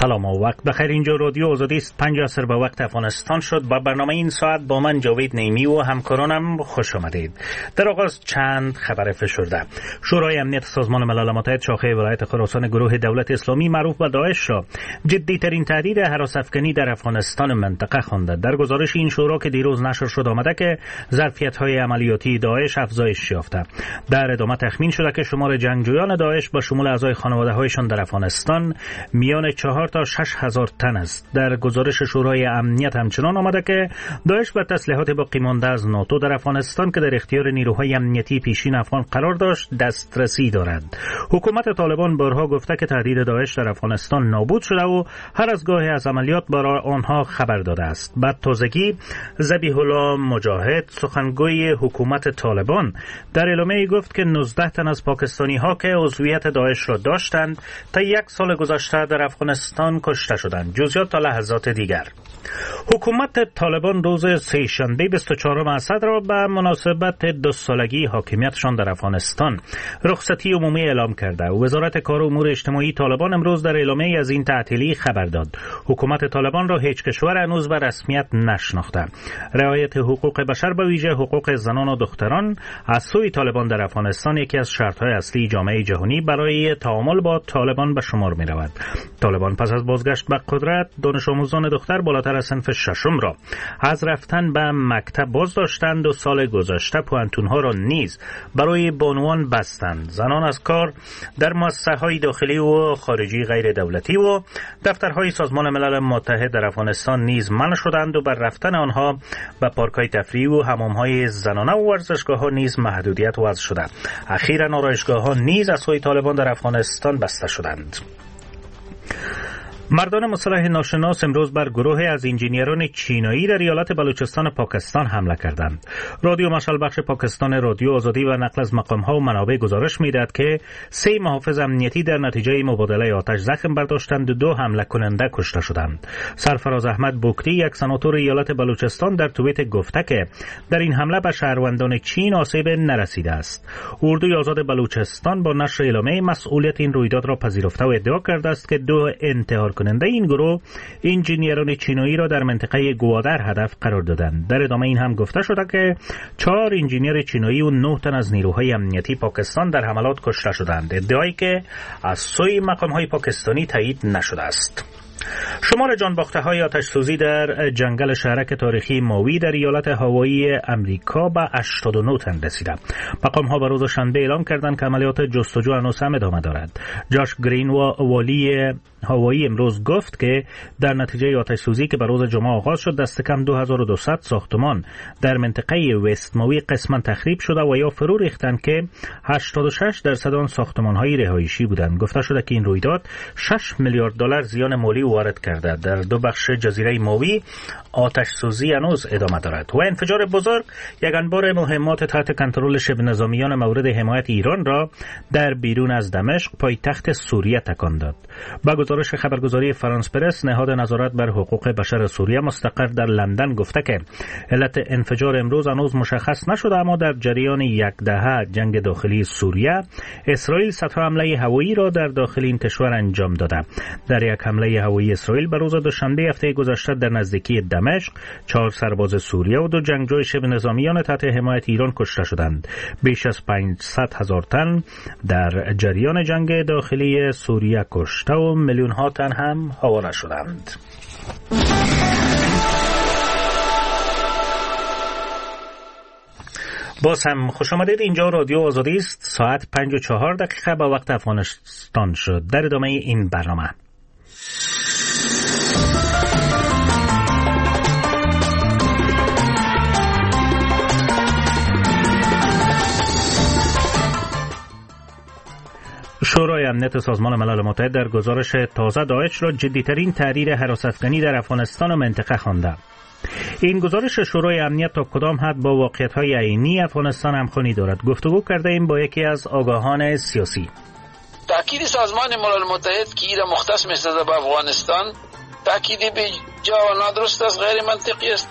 سلام و وقت بخیر. اینجا رادیو آزادی است. 5 عصر به وقت افغانستان شد. با برنامه این ساعت با من جاوید نیمی و همکارانم خوش آمدید. در آغاز چند خبر فشرده. شورای امنیت سازمان ملل متحد شاخه ولایت خراسان گروه دولت اسلامی معروف به داعش را جدی ترین تهدید هراس افکنی در افغانستان منطقه خوانده. در گزارش این شورا که دیروز نشر شد آمده که ظرفیت‌های عملیاتی داعش افزایش یافته. در ادامه تخمین شده که شمار جنگجویان داعش با شمول اعضای خانواده‌هایشان در افغانستان میان 4 تا 6 هزار تن است. در گزارش شورای امنیت همچنان آمده که داعش با تسلیحات باقی مانده از ناتو در افغانستان که در اختیار نیروهای امنیتی پیشین افغان قرار داشت دسترسی دارد. حکومت طالبان بارها گفته که تهدید داعش در افغانستان نابود شده و هر از گاهی از عملیات برای آنها خبر داده است. بعد تازگی ذبیح الله مجاهد سخنگوی حکومت طالبان در اعلامیه‌ای گفت که 19 تن از پاکستانی‌ها که عضویت داعش را داشتند تا 1 سال گذشته در افغانستان کشته شدند. جزئیات تا لحظات دیگر. حکومت طالبان روز سه‌شنبه 24 اسد را به مناسبت 2 سالگی حاکمیتشان در افغانستان رخصتی عمومی اعلام کرده. وزارت کار و امور اجتماعی طالبان امروز در اعلامیه از این تعطیلی خبر داد. حکومت طالبان را هیچ کشور هنوز به رسمیت نشناخته. رعایت حقوق بشر به ویژه حقوق زنان و دختران از سوی طالبان در افغانستان یکی از شرط‌های اصلی جامعه جهانی برای تعامل با طالبان به شمار می‌رود. طالبان پس از بازگشت به قدرت دانش آموزان دختر بالاتر از صنف ششم را از رفتن به مکتب باز داشتند و سال گذشته پوانتون‌ها را نیز برای بانوان بستند. زنان از کار در مؤسسه‌های داخلی و خارجی غیر دولتی و دفترهای سازمان ملل متحد در افغانستان نیز منع شدند و بر رفتن آنها به پارک‌های تفریحی و حمام‌های زنانه و ورزشگاه‌ها نیز محدودیت وضع شده. اخیراً آرایشگاه‌ها نیز از سوی طالبان در افغانستان بسته شدند. مردان مسلح ناشناس امروز بر گروه از انجینیران چینایی در ایالت بلوچستان پاکستان حمله کردند. رادیو مشعل بخش پاکستان رادیو آزادی و نقل از مقام‌ها و منابع گزارش می‌دهد که 3 محافظ امنیتی در نتیجه مبادله آتش زخم برداشتند و 2 حمله کننده کشته شدند. سرفراز احمد بوکتی یک سناتور ایالت بلوچستان در توییت گفته که در این حمله به شهروندان چین آسیب نرسیده است. اردوی آزاد بلوچستان با نشر اعلامیه مسئولیت این رویداد را پذیرفته و ادعا کرده است که 2 انتحار کننده این گروه انجینیران چینایی را در منطقه گوادر هدف قرار دادند. در ادامه این هم گفته شده که 4 انجینیر چینایی و 9 تن از نیروهای امنیتی پاکستان در حملات کشته شدند. ادعایی که از سوی مقام‌های پاکستانی تایید نشده است. شمار جانباخته‌های آتش‌سوزی در جنگل شهرک تاریخی ماوی در ایالت هاوایی امریکا به 89 تن رسیده. مقام‌ها به روز شنبه اعلام کردند که عملیات جستجو هنوز هم ادامه دارد. جاش گرین والی هاوایی امروز گفت که در نتیجه آتش‌سوزی که به روز جمعه آغاز شد دست کم 2200 ساختمان در منطقه وست ماوی قسماً تخریب شده و یا فرو ریختند که 86% آن ساختمان‌های رهایشی بودند. گفته شده که این رویداد 6 میلیارد دلار زیان مالی وارد کرده. در 2 بخش جزیره ماوی آتش سوزی هنوز ادامه دارد و انفجار بزرگ یک انبار مهمات تحت کنترل شبه نظامیان مورد حمایت ایران را در بیرون از دمشق پایتخت سوریه تکان داد. با گزارش خبرگزاری فرانس پرس نهاد نظارت بر حقوق بشر سوریه مستقر در لندن گفته که علت انفجار امروز هنوز مشخص نشده، اما در جریان 1 دهه جنگ داخلی سوریه اسرائیل صدها حمله هوایی را در داخل این کشور انجام داده. در یک حمله هوایی اسرائیل به روز دوشنبه هفته گذشته در نزدیکی دمشق 4 سرباز سوریه و 2 جنگجوی شبه نظامیان تحت حمایت ایران کشته شدند. بیش از 500,000 تن در جریان جنگ داخلی سوریه کشته و میلیون‌ها تن هم هواره شدند. باز هم خوش آمدید. اینجا رادیو آزادی است. ساعت 5:04 به وقت افغانستان شد. در ادامه این برنامه شورای امنیت سازمان ملل متحد در گزارش تازه داعش را جدی‌ترین تحریر هراس افکنی در افغانستان و منطقه خوانده. این گزارش شورای امنیت تا کدام حد با واقعیت‌های عینی افغانستان همخوانی دارد؟ گفتگو کرده ایم با یکی از آگاهان سیاسی. تأکید سازمان ملل متحد که ایران مختص می‌سازد به افغانستان تأکید به جا و نادرست است، غیر منطقی است.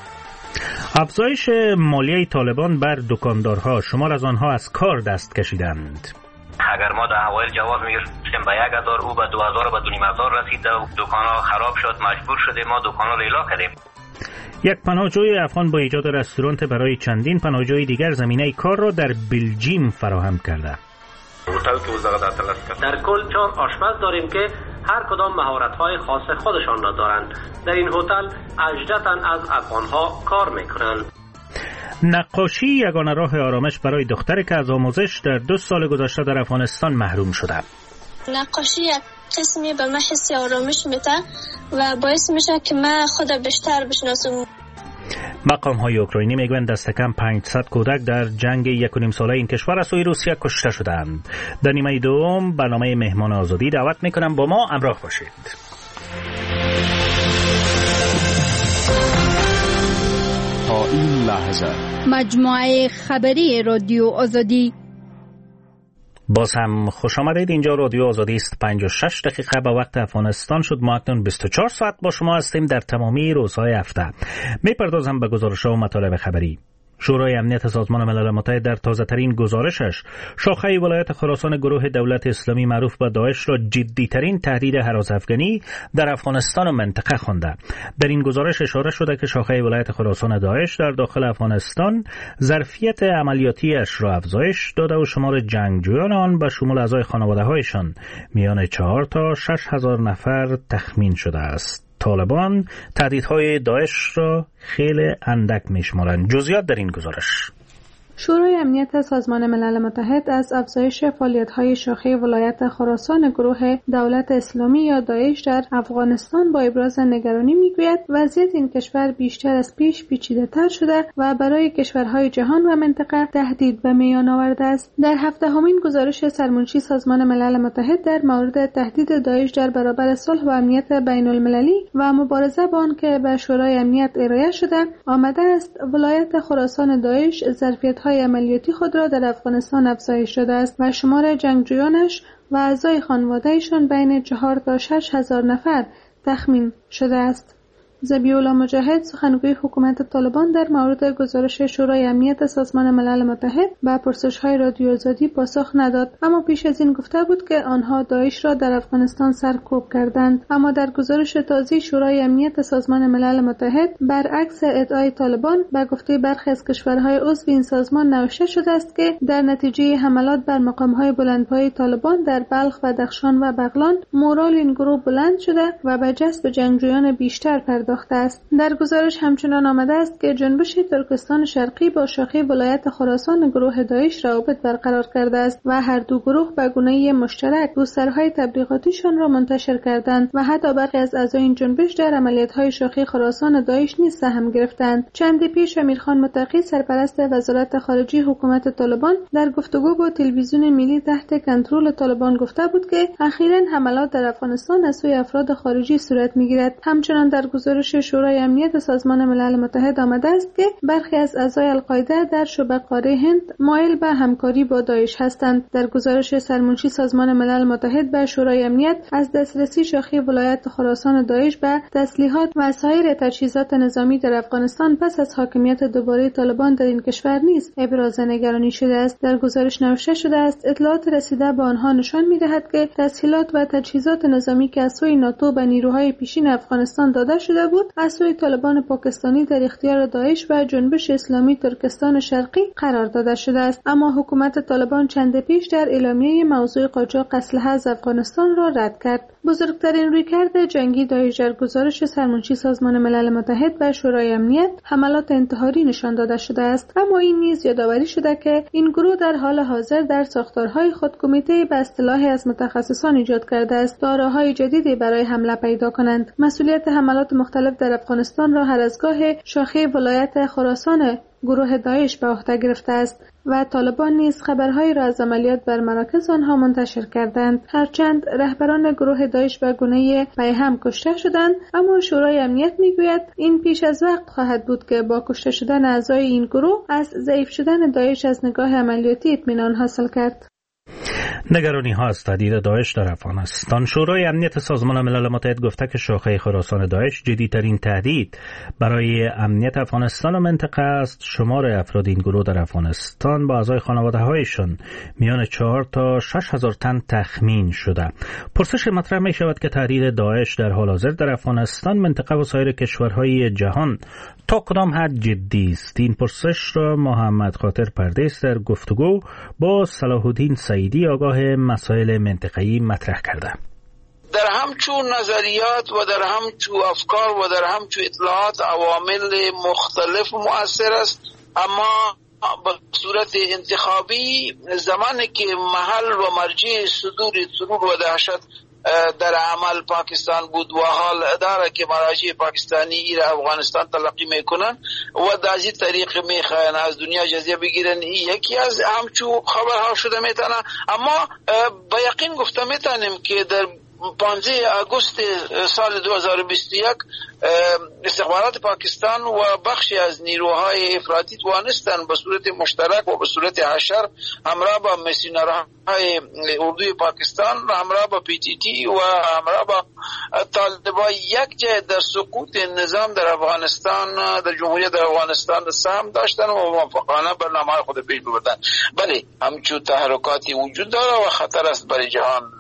افزایش مالیه طالبان بر دکاندارها، شمار از آنها از کار دست کشیدند. اگر ما در اوایل جواز می‌گرفتیم به 1000 او به 2000 و به 2500 رسید و دکان‌ها خراب شد، مجبور شدیم ما دکان‌ها را اعلا کردیم. یک پناهجوی افغان با ایجاد رستوران برای چندین پناهجوی دیگر زمینه کار را در بلژیم فراهم کرده. در کل 4 آشپز داریم که هر کدام مهارت‌های خاص خودشان را دارند. در این هتل 18 تن از افغان‌ها کار می‌کنند. نقاشی یگانه راه آرامش برای دختری که از آموزش در 2 سال گذشته در افغانستان محروم شده. نقاشی یک قسمی به من حس آرامش میده و باعث میشه که من خود بیشتر بشناسم. مقام‌های اوکراینی میگویند دست کم 500 کودک در جنگ 1.5 ساله این کشور از سوی روسیه کشته شدند. در نیمه دوم برنامه مهمان آزادی دعوت میکنم با ما همراه باشید. تا این لحظه مجموعه خبری رادیو آزادی. باز هم خوش آمدید. اینجا رادیو آزادی است. 56 دقیقه به وقت افغانستان شد. ما اکنون 24 ساعت با شما هستیم در تمامی روزهای هفته. میپردازم به گزارش‌ها و مطالب خبری. شورای امنیت سازمان ملل متحد در تازه‌ترین گزارشش شاخه ولایت خراسان گروه دولت اسلامی معروف به داعش را جدی‌ترین تهدید هراس افغانی در افغانستان و منطقه خوانده. در این گزارش اشاره شده که شاخه ولایت خراسان داعش در داخل افغانستان ظرفیت عملیاتیش را افزایش داده و شمار جنگجویان آن به شمول اعضای خانواده‌هایشان میان 4 تا 6,000 نفر تخمین شده است. طالبان تهدیدهای داعش را خیلی اندک میشمارند. جزئیات در این گزارش. شورای امنیت سازمان ملل متحد از افزایش فعالیت‌های شاخه ولایت خراسان گروه دولت اسلامی یا داعش در افغانستان با ابراز نگرانی میگوید وضعیت این کشور بیشتر از پیش پیچیده‌تر شده و برای کشورهای جهان و منطقه تهدید به میان آورده است. در 7مین گزارش سرمنشی سازمان ملل متحد در مورد تهدید داعش در برابر صلح و امنیت بین‌المللی و مبارزه با آن که به شورای امنیت ارائه شده آمده است ولایت خراسان داعش ظرفیت‌های عملیاتی خود را در افغانستان افزایش داده است و شمار جنگجویانش و اعضای خانواده‌ایشان بین 4 تا 6,000 نفر تخمین شده است. ذبیح‌الله مجاهد سخنگوی حکومت طالبان در مورد گزارش شورای امنیت سازمان ملل متحد به پرسش‌های رادیو آزادی پاسخ نداد، اما پیش از این گفته بود که آنها داعش را در افغانستان سرکوب کردند. اما در گزارش تازه شورای امنیت سازمان ملل متحد برعکس ادعای طالبان به گفته برخی از کشورهای عضو این سازمان نوشته شده است که در نتیجه حملات بر مقام‌های بلندپایه طالبان در بلخ و دخشان و بغلان مورال این گروه بلند شده و به جذب جنگجویان بیشتر پرداخته است. در گزارش همچنان آمده است که جنبش ترکستان شرقی با شاخه ولایت خراسان گروه داعش روابط برقرار کرده است و هر دو گروه به گونه‌ای مشترک گسترهای تبلیغاتیشان را منتشر کردند و حتی برخی از اعضای این جنبش در عملیات‌های شاخه خراسان داعش نیز سهم گرفتند. چندی پیش امیرخان متقی سرپرست وزارت خارجه حکومت طالبان در گفتگو با تلویزیون ملی تحت کنترل طالبان گفته بود که اخیراً حملات در افغانستان از سوی افراد خارجی صورت می‌گیرد. همچنان در گزارش شورای امنیت سازمان ملل متحد آمده است که برخی از اعضای القاعده در شبه قاره هند مایل به همکاری با داعش هستند. در گزارش سرمنشی سازمان ملل متحد به شورای امنیت از دسترسی شاخه ولایت خراسان داعش به تسلیحات و سایر تجهیزات نظامی در افغانستان پس از حاکمیت دوباره طالبان در این کشور نیز ابراز نگرانی شده است. در گزارش نوشته شده است اطلاعات رسیده به آنها نشان می‌دهد که تسهیلات و تجهیزات نظامی که از سوی ناتو به نیروهای پیشین افغانستان داده شده بود از سوی طالبان پاکستانی در اختیار داعش و جنبش اسلامی ترکستان شرقی قرار داده شده است. اما حکومت طالبان چند پیش در اعلامیه موضوع قاچاق اسلحه از افغانستان را رد کرد. بزرگترین رویکرد جنگی داعش در گزارش سرمنشی سازمان ملل متحد و شورای امنیت حملات انتحاری نشان داده شده است، اما این نیز یادآوری شده که این گروه در حال حاضر در ساختارهای خود کمیته به اصطلاح از متخصصان ایجاد کرده است تا راه‌های جدیدی برای حمله پیدا کنند. مسئولیت حملات مختلف در افغانستان را هر از گاه شاخه ولایت خراسان گروه داعش به عهده گرفته است و طالبان نیز خبرهایی را از عملیات بر مراکز آنها منتشر کردند. هرچند رهبران گروه داعش به گونه پیهم کشته شدند، اما شورای امنیت میگوید این پیش از وقت خواهد بود که با کشته شدن اعضای این گروه از ضعیف شدن داعش از نگاه عملیاتی اطمینان حاصل کرد. نگرانی ها از تهدید داعش در افغانستان. شورای امنیت سازمان ملل متحد گفته که شاخه خراسان داعش جدیدترین تهدید برای امنیت افغانستان و منطقه است. شمار افراد این گروه در افغانستان با اعضای خانواده هایشان میان 4 تا 6 هزار تن تخمین شده. پرسش مطرح می شود که تهدید داعش در حال حاضر در افغانستان، منطقه و سایر کشورهای جهان تا کدام حد جدی است؟ این پرسش را محمد خاطر پردیس در گفتگو با صلاح الدین سعیدی آگاه مسائل منطقه‌ای مطرح کرده. در همچون نظریات و در همچون افکار و در همچون اطلاعات عوامل مختلف مؤثر است، اما به صورت انتخابی زمانی که محل و مرجع صدور سرور و دهشت در عمل پاکستان بود و حال داره که مراجع پاکستانی ایره افغانستان تلقی میکنن و در این طریق میخواین از دنیا جزیه بگیرن، یکی از همچون خبرها شده میتونه. اما با یقین گفته میتونیم که در 15 آگوست سال 2021 استخبارات پاکستان و بخشی از نیروهای افراطی توانستند به صورت مشترک و به صورت حشر همراه با میسیونرهای اردوی پاکستان، همراه با PTT و همراه با طالبان یک جای در سقوط نظام در افغانستان، در جمهوریت افغانستان سهم داشتن و موافقانه برنامه خود پیش بردن. بله، همچون تحرکاتی وجود داره و خطر است برای جهان.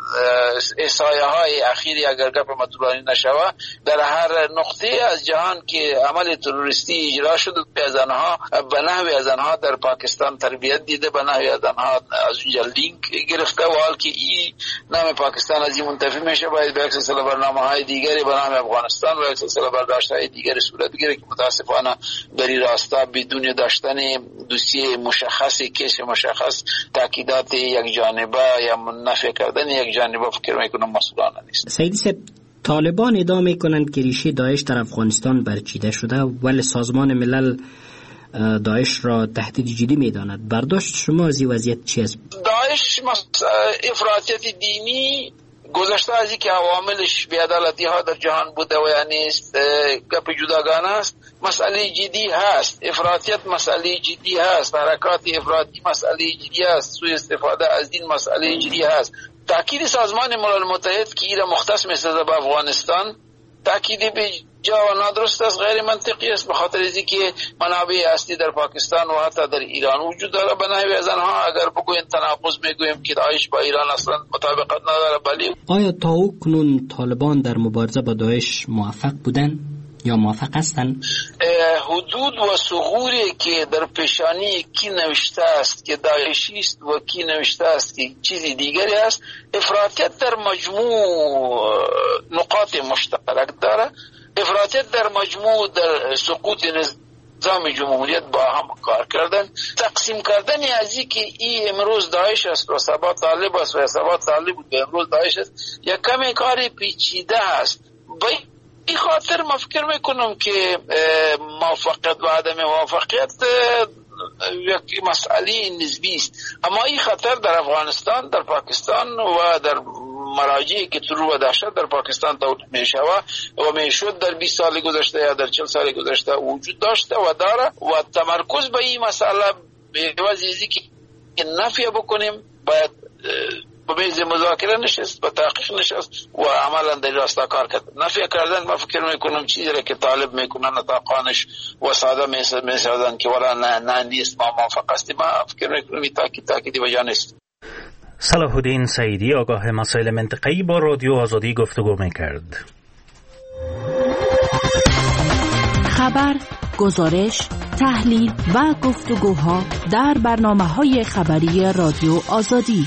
احصایه های اخیری اگر گپ مطولانی نشود در هر نقطه از جهان که عمل تروریستی اجرا شده از آنها به نحوی از آنها در پاکستان تربیت دیده، به نحوی از آنها از اونجا لینک گرفته و حال که این نام پاکستان از این منتفی میشه باید به یک سلسله برنامه های دیگری به نام افغانستان و یک سلسله برداشت های دیگری صورت بگیره که متاسفانه در این راستا بدون داشتن دوسیه مشخص، کیس مشخص، تاکیدات یک جانبه یا نفی کردن یک جانبه فکر میکنم مسئولانه نیست. سیدی صاحب، طالبان ادعا میکنند که ریشه داعش در افغانستان برچیده شده ولی سازمان ملل داعش را تهدید جدی میداند. برداشت شما از این وضعیت چی است؟ داعش افراطیت دینی گذشته از اینکه عواملش بی‌عدالتی ها در جهان بوده و یعنی گپ جداگانه است، مسئله جدی هست. افراطیت مسئله جدی هست، حرکات افراطی مسئله جدی هست، سوء استفاده از این مسئله جدی هست. تاکید سازمان ملل متحد که ایره مختص می‌سازد به افغانستان تاکید به جا و نادرست است، غیر منطقی است، به خاطر اینکه منابع اصلی در پاکستان و حتی در ایران وجود داره. به نحوی از آنها اگر بگوییم تناقض میگوییم که داعش با ایران اصلا مطابقت نداره. بلی، آیا تا کنون طالبان در مبارزه با داعش موفق بودن یا موفق هستند؟ حدود و ثغوری که در پیشانی کی نوشته است که داعشی است و کی نوشته است که چیزی دیگری است، افراطیت در مجموع نقاط مشترک داره. افراطیت در مجموع در سقوط نظام جمهوریت با هم کار کردن، تقسیم کردن از این که این امروز داعش است و سبا طالب است و سبا طالب بود و امروز داعش است یک کمی کاری پیچیده است. این خاطر ما فکر میکنم که موفقیت و عدم موفقیت یک مسئله نسبی است، اما این خطر در افغانستان، در پاکستان و در مراجعی که ترور و دهشت در پاکستان تولید می شود و می شد در 20 سال گذشته یا در 40 سال گذشته وجود داشته و داره و تمرکز به این مسئله به وجهی که نفی بکنیم باید به میز مذاکره نشست، به تحقیق نشست و عملا در راستا کار کرد. نفی کردن ما فکر میکنم چیزی را که طالب میکنن نطاقانش و ساده میسازن که ولا نه نیست ما موافق هستیم. ما فکر میکنم این تاکیدی وجه نیست. صلاح الدین سعیدی آگاه مسائل منطقه‌ای با رادیو آزادی گفتگو میکرد. خبر، گزارش، تحلیل و گفتگوها در برنامه‌های خبری رادیو آزادی.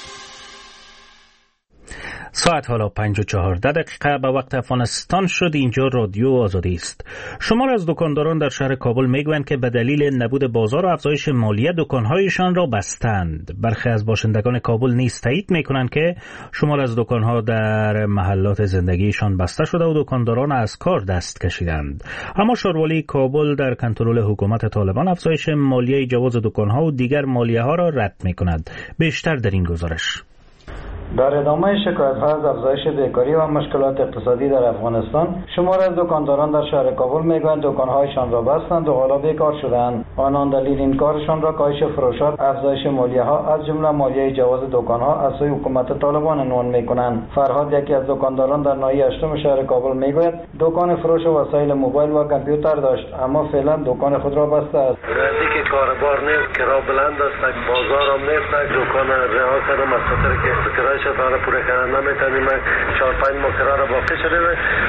ساعت حالا 5:14 به وقت افغانستان شد. اینجا رادیو آزادی است. شمار از دکانداران در شهر کابل میگویند که به دلیل نبود بازار و افزایش مالیات دکانهایشان را بستند. برخی از باشندگان کابل نیز تایید میکنند که شمار از دکانها در محلات زندگیشان بسته شده و دکانداران از کار دست کشیدند. اما شاروالی کابل در کنترل حکومت طالبان افزایش مالیه جواز دکانها و دیگر مالیه ها را رد میکند. بیشتر در این گزارش. در ادامه شکایت‌ها از افزایش بیکاری و مشکلات اقتصادی در افغانستان، شمار از دکانداران در شهر کابل میگویند دکان‌هایشان را بستند و حالا بیکار شدند. آنان دلیل این کارشان را کاهش فروشات، افزایش مالیه‌ها از جمله مالیه جواز دکان‌ها از سوی حکومت طالبان عنوان می‌کنند. فرهاد یکی از دکانداران در ناحیه 8 شهر کابل میگوید دکان فروش وسایل موبایل و کامپیوتر داشت، اما فعلا دکان خود را بسته است. نزدیک کاربار نیست، کرا بلند است، بازار هم نیست، دکان رها کردم از خاطر که کرایش تا پوره کردن نمیتونیم. 4-5 ماه کرا را باقی شده،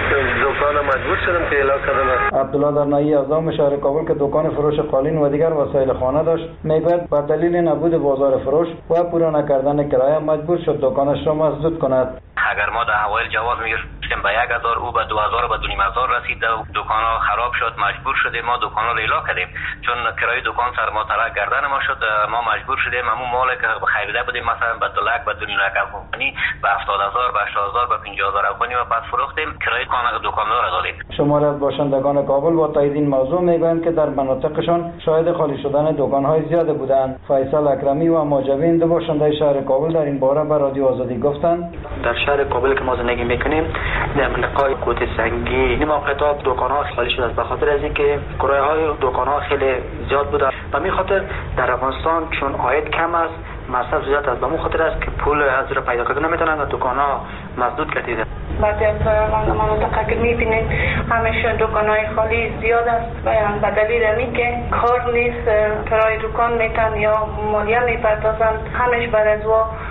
دکان مجبور شدم که اعلام کردم. عبدالله در ناحیه 11 شهر کابل که دکان فروش قالین و دیگر وسایل خانه داشت میگوید به دلیل نبود بازار فروش و پوره نکردن کرایه مجبور شد دکانش را مسدود کند. اگر ما در اوایل جواز میگرفتیم به 1000 او به 2000 و 2500 رسید و دکان‌ها خراب شد، مجبور شدیم ما دکان‌ها را اعلام کردیم چون کرایه دکان سر ما ترک گردن ما شد. ما مجبور شدیم همون مالی که خریده بودیم مثلا به 2 لک به 2 لک افغانی به 70000 به 80000 به 50000 افغانی و بعد فروختیم، کرایه دکان‌ها را دادیم. شماری از باشندگان کابل با تایید این موضوع میگویند که در مناطقشان شاهد خالی شدن دکان‌های زیاد بودند. فیصل اکرمی و ماجوین دو باشنده شهر کابل در این باره به رادیو آزادی گفتند در شهر کابل که ما زندگی میکنیم در منطقه کوت سنگی این موقعیت دکان‌ها خالی شده است به خاطر از اینکه کرایه‌های دکان‌ها خیلی زیاد بوده. به همین خاطر در افغانستان چون عاید کم است مصرف زیاد است، به همین خاطر است که پول از را پیدا کردن نمیتونن و دکان‌ها مسدود کردیده. بعضی از مناطق که میبینید همیشه دکان‌های خالی زیاد است به دلیل اینکه کار نیست، کرایه دکان میتن یا مالیه میپردازند، همش بر از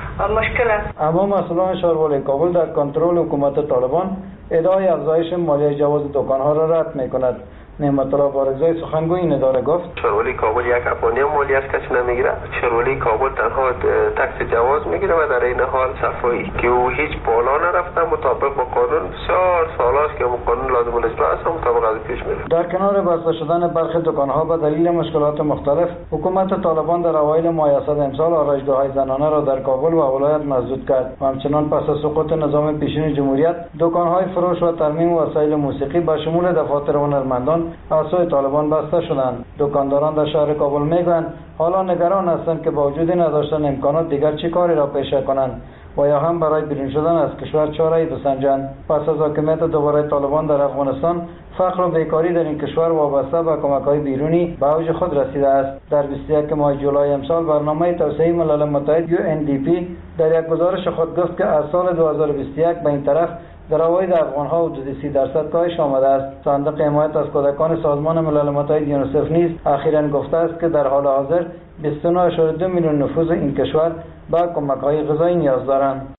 مشکل است. اما مسئولان شهروالی کابل در کنترل حکومت طالبان ادعای افزایش مالیه جواز دکان‌ها را رد می‌کند. نعمت الله بارگزای سخنگوی این اداره گفت شهروالی کابل یک افغانی هم مالیه از کسی نمیگیره. شهروالی کابل تنها تکس جواز میگیره و در این حال صفایی که او هیچ بالا نرفته مطابق با قانون. بسیار سال است که قانون لازم الاجرا است مطابق از پیش میره. در کنار بسته شدن برخی دکان‌ها به دلیل مشکلات مختلف، حکومت طالبان در اوایل ماه اسد امسال آرایشگاه‌های زنانه را در کابل و ولایت مسدود کرد و همچنان پس از سقوط نظام پیشین جمهوریت دکان‌های فروش و ترمیم وسایل موسیقی به شمول دفاتر هنرمندان از سوی طالبان بسته شدند. دکانداران در شهر کابل میگویند حالا نگران هستند که با وجود نداشتن امکانات دیگر چه کاری را پیشه کنند و یا هم برای بیرون شدن از کشور چاره‌ای بسنجند. پس از حاکمیت دوباره طالبان در افغانستان، فقر و بیکاری در این کشور وابسته به کمک‌های بیرونی به اوج خود رسیده است. در 21 ماه جولای امسال برنامه توسعه ملل متحد UNDP در یک گزارش خود گفت که از سال 2021 به این طرف در عواید افغان‌ها حدود 30% کاهش آمده است. صندوق حمایت از کودکان سازمان ملل متحد یونیسف نیز اخیراً گفته است که در حال حاضر 29.2 میلیون نفوس این کشور به کمک‌های غذایی نیاز دارند.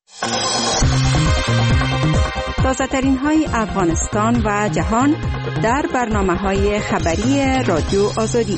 تازه‌ترین های افغانستان و جهان در برنامه‌های خبری رادیو آزادی.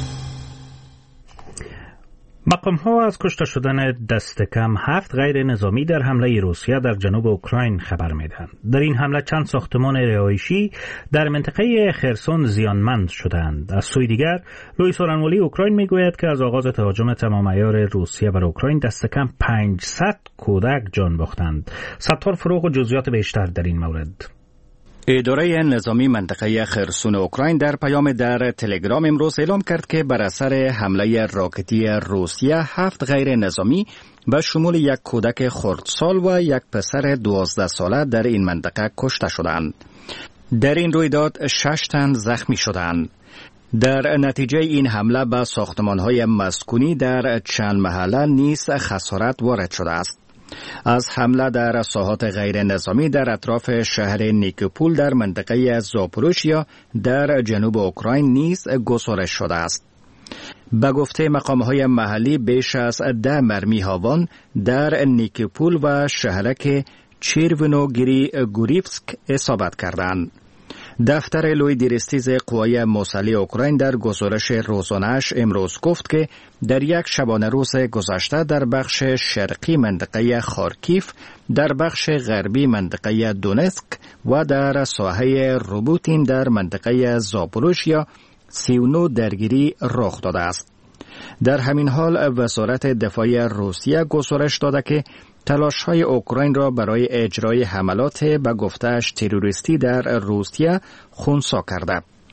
مقام‌ها از کشته شدن دست کم 7 غیر نظامی در حمله روسیه در جنوب اوکراین خبر می‌دهند. در این حمله چند ساختمان رهایشی در منطقه خرسون زیانمند شدند. از سوی دیگر، لوئیس اورانولی اوکراین میگوید که از آغاز تهاجم تمام عیار روسیه بر اوکراین دست کم 500 کودک جان باختند. ستار فروغ و جزئیات بیشتر در این مورد. اداره نظامی منطقه خرسون اوکراین در پیام در تلگرام امروز اعلام کرد که بر اثر حمله راکتی روسیه 7 غیر نظامی به شمول یک کودک خردسال و یک پسر 12 ساله در این منطقه کشته شدند. در این رویداد 6 تن زخمی شدند. در نتیجه این حمله به ساختمان‌های مسکونی در چند محله نیز خسارت وارد شده است. از حمله در ساحات غیر نظامی در اطراف شهر نیکوپول در منطقه زاپوروژیا در جنوب اوکراین نیز گزارش شده است. به گفته مقام‌های محلی بیش از 10 مرمی هاوان در نیکوپول و شهرک چیرونوگیری گوریفسک اصابت کردند. دفتر لوی دیرستیز قوای مسلح اوکراین در گزارش روزانه‌اش امروز گفت که در یک شبانه روز گذشته در بخش شرقی منطقه خارکیف، در بخش غربی منطقه دونسک و در ساحه روبوتین در منطقه زاپوروژیا 39 درگیری رخ داده است. در همین حال وزارت دفاع روسیه گزارش داده که تلاش‌های اوکراین را برای اجرای حملات به گفته‌اش تروریستی در روسیه خنثی کرده.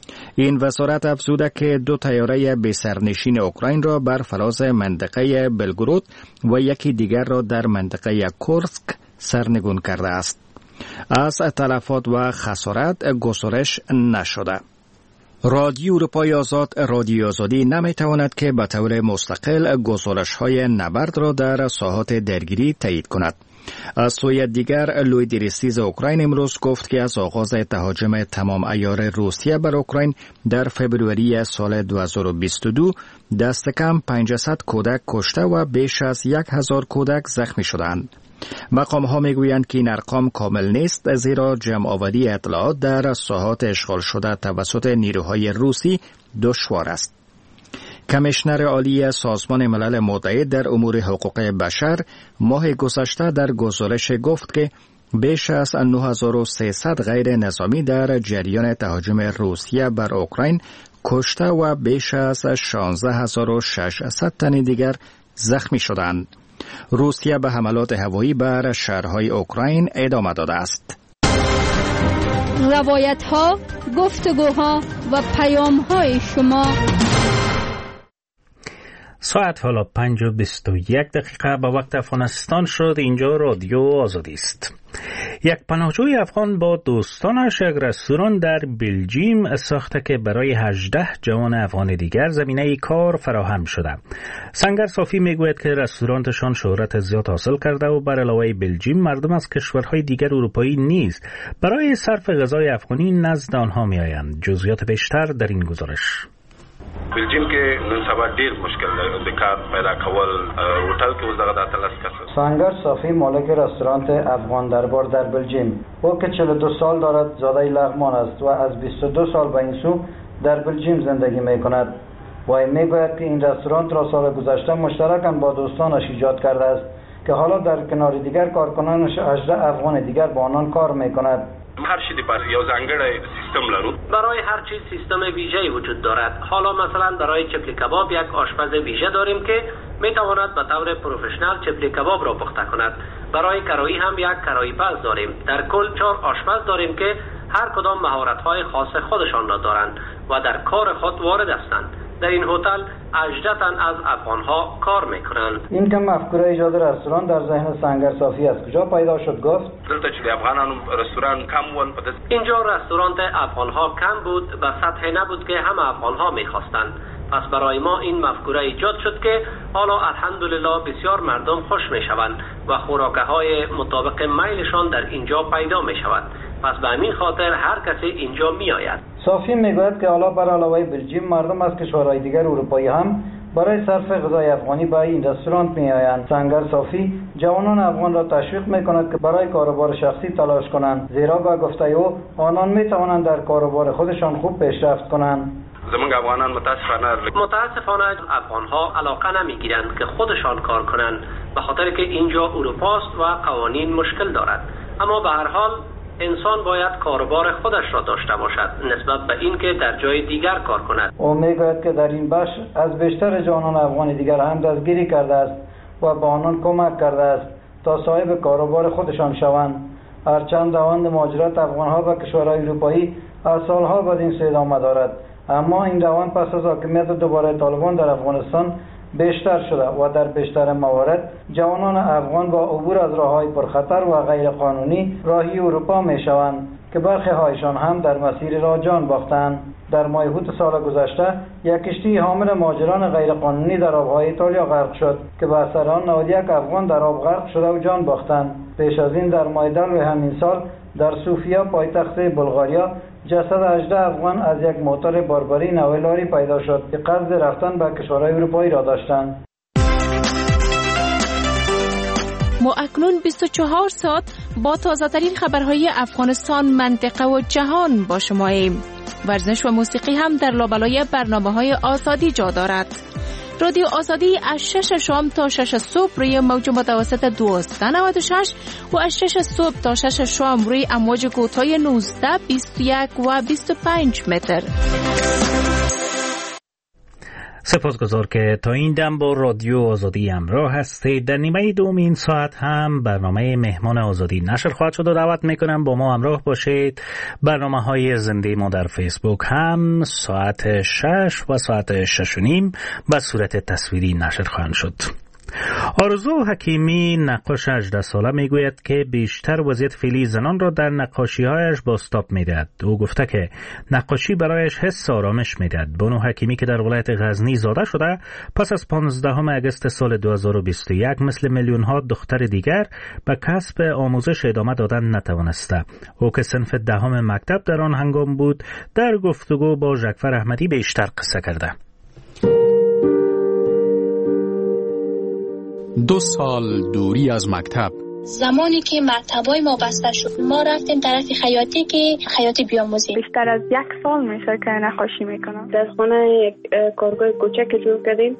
این وزارت افزوده که 2 طیاره بی‌سرنشین اوکراین را بر فراز منطقه بلگرود و یکی دیگر را در منطقه کورسک سرنگون کرده است. از تلفات و خسارت گزارش نشده. رادیو اروپای آزاد رادیو آزادی نمیتواند که به طور مستقل گزارش‌های نبرد را در ساحات درگیری تایید کند. از سوی دیگر لوی دیرستیز اوکراین امروز گفت که از آغاز تهاجم تمام عیار روسیه بر اوکراین در فبروری سال 2022 دست کم 500 کودک کشته و بیش از 1000 کودک زخمی شدند. مقام ها میگویند که این ارقام کامل نیست، زیرا جمع آوری اطلاعات در ساحات اشغال شده توسط نیروهای روسی دشوار است. کمیشنر عالی سازمان ملل متحد در امور حقوق بشر ماه گذشته در گزارش گفت که بیش از 9300 غیر نظامی در جریان تهاجم روسیه بر اوکراین کشته و بیش از 16600 تن دیگر زخمی شدند. روسیه به حملات هوایی بر شهرهای اوکراین ادامه داده است. روایت‌ها، گفتگوها و پیام‌های شما. ساعت حالا 5:21 به وقت افغانستان شد. اینجا رادیو آزادی است. یک پناهجوی افغان با دوستانش یک رستوران در بلژیم ساخته که برای 18 جوان افغان دیگر زمینه کار فراهم شده. سنگر صافی میگوید که رستورانتشان شهرت زیاد حاصل کرده و بر علاوه بلژیم مردم از کشورهای دیگر اروپایی نیز برای صرف غذای افغانی نزد آنها میآیند. جزئیات بیشتر در این گزارش. بلژیم کې نن سبا ډیر مشکل دی د کار پیدا کول. هوټل کې اوس دغه د اتلس کس. سنگر صافی مالک رستوران افغان دربار در بلژیم. او که 42 سال دارد، زاده لغمان است و از 22 سال به این سو در بلژیم زندگی میکند. و میگوید که این رستوران را سال گذشته مشترکاً با دوستانش ایجاد کرده است که حالا در کنار دیگر کارکنانش 18 افغان دیگر با آنان کار میکند. هر چیزی برای یو ځانګړی سیستم لرو. برای هر چیز سیستم ویژه‌ای وجود دارد. حالا مثلا برای چپلی کباب یک آشپز ویژه داریم که میتواند به طور پروفشنال چپلی کباب را پخته کند. برای کرایی هم یک کرایی پز داریم. در کل 4 آشپز داریم که هر کدام مهارت‌های خاص خودشان را دارند و در کار خود وارد هستند. در این هتل 18 تن از افغان‌ها کار میکنند. این که مفکوره ایجاد رستوران در ذهن سنگر صافی از کجا پیدا شد گفت؟ دلته چې افغانانو رستوران کم ول. اینجا رستوران افغان‌ها کم بود، به سطح نبود که همه افغان‌ها می‌خواستند. پس برای ما این مفکوره ایجاد شد که حالا الحمدلله بسیار مردم خوش میشوند و خوراک‌های مطابق میلشان در اینجا پیدا میشود. پس به همین خاطر هر کسی اینجا میآید. صافی میگوید که حالا بر علاوه بلژیم مردم از کشورهای دیگر اروپایی هم برای صرف غذای افغانی به این رستوران میآیند. سنگر صافی جوانان افغان را تشویق میکند که برای کاروبار شخصی تلاش کنند، زیرا به گفته او آنان میتوانند در کاروبار خودشان خوب پیشرفت کنند. زمان افغانان متاسفانه افغان‌ها علاقه نمیگیرند که خودشان کار کنند، به خاطر که اینجا اروپاست و قوانین مشکل دارد. اما به هر حال انسان باید کاروبار خودش را داشته باشد نسبت به این که در جای دیگر کار کند. او میگوید که در این بخش از بیشتر جوانان افغان دیگر هم دستگیری کرده است و به آنان کمک کرده است تا صاحب کاروبار خودشان شوند. هرچند روند مهاجرت افغان‌ها به کشورهای اروپایی از سالها بعد این سو ادامه دارد، اما این روند پس از حاکمیت دوباره طالبان در افغانستان بیشتر شده و در بیشتر موارد جوانان افغان با عبور از راه‌های پرخطر و غیر قانونی راهی اروپا می‌شوند که برخی هایشان هم در مسیر راه جان باختند. در ماه اوت سال گذشته یک کشتی حامل مهاجران غیر قانونی در آب‌های ایتالیا غرق شد که به اثر آن 91 افغان در آب غرق شده و جان باختند. پیش از این در ماه دلو همین سال در سوفیا پایتخت بلغاریا جسد 18 افغان از یک موتور باربری نوع لاری پیدا شد که قصد رفتن به کشورهای اروپایی را داشتند. ما اکنون 24 ساعت با تازه‌ترین خبرهای افغانستان، منطقه و جهان با شماییم. ورزش و موسیقی هم در لابلای برنامه‌های آزادی جا دارد. رادیو آزادی از 6 شام تا 6 صبح روی موج متوسط 1296 و از 6 صبح تا 6 شام روی امواج کوتاه 19، 21 و 25 متر. سپاسگزار که تا این دم با رادیو آزادی همراه هستید. در نیمه دوم این ساعت هم برنامه مهمان آزادی نشر خواهد شد و دعوت میکنم با ما همراه باشید. برنامه‌های زنده ما در فیسبوک هم ساعت 6 و ساعت 6:30 به صورت تصویری نشر خواهند شد. آرزو حکیمی نقاش 18 ساله میگوید که بیشتر وضعیت فعلی زنان را در نقاشی‌هایش بازتاب می‌دهد. او گفته که نقاشی برایش حس آرامش می‌دهد. بانو حکیمی که در ولایت غزنی زاده شده، پس از 15 اگست سال 2021 مثل میلیون‌ها دختر دیگر به کسب آموزش ادامه دادن نتوانسته. او که صنف 10 مکتب در آن هنگام بود، در گفتگو با ژکفر احمدی بیشتر قصه کرده. 2 سال دوری از مکتب. زمانی که مکتبای ما بسته شد، ما رفتیم طرف خیاطی که خیاطی بیاموزیم. بیشتر از 1 سال میشه که نقاشی میکنم. در خانه یک کارگاه کوچک جور کردیم.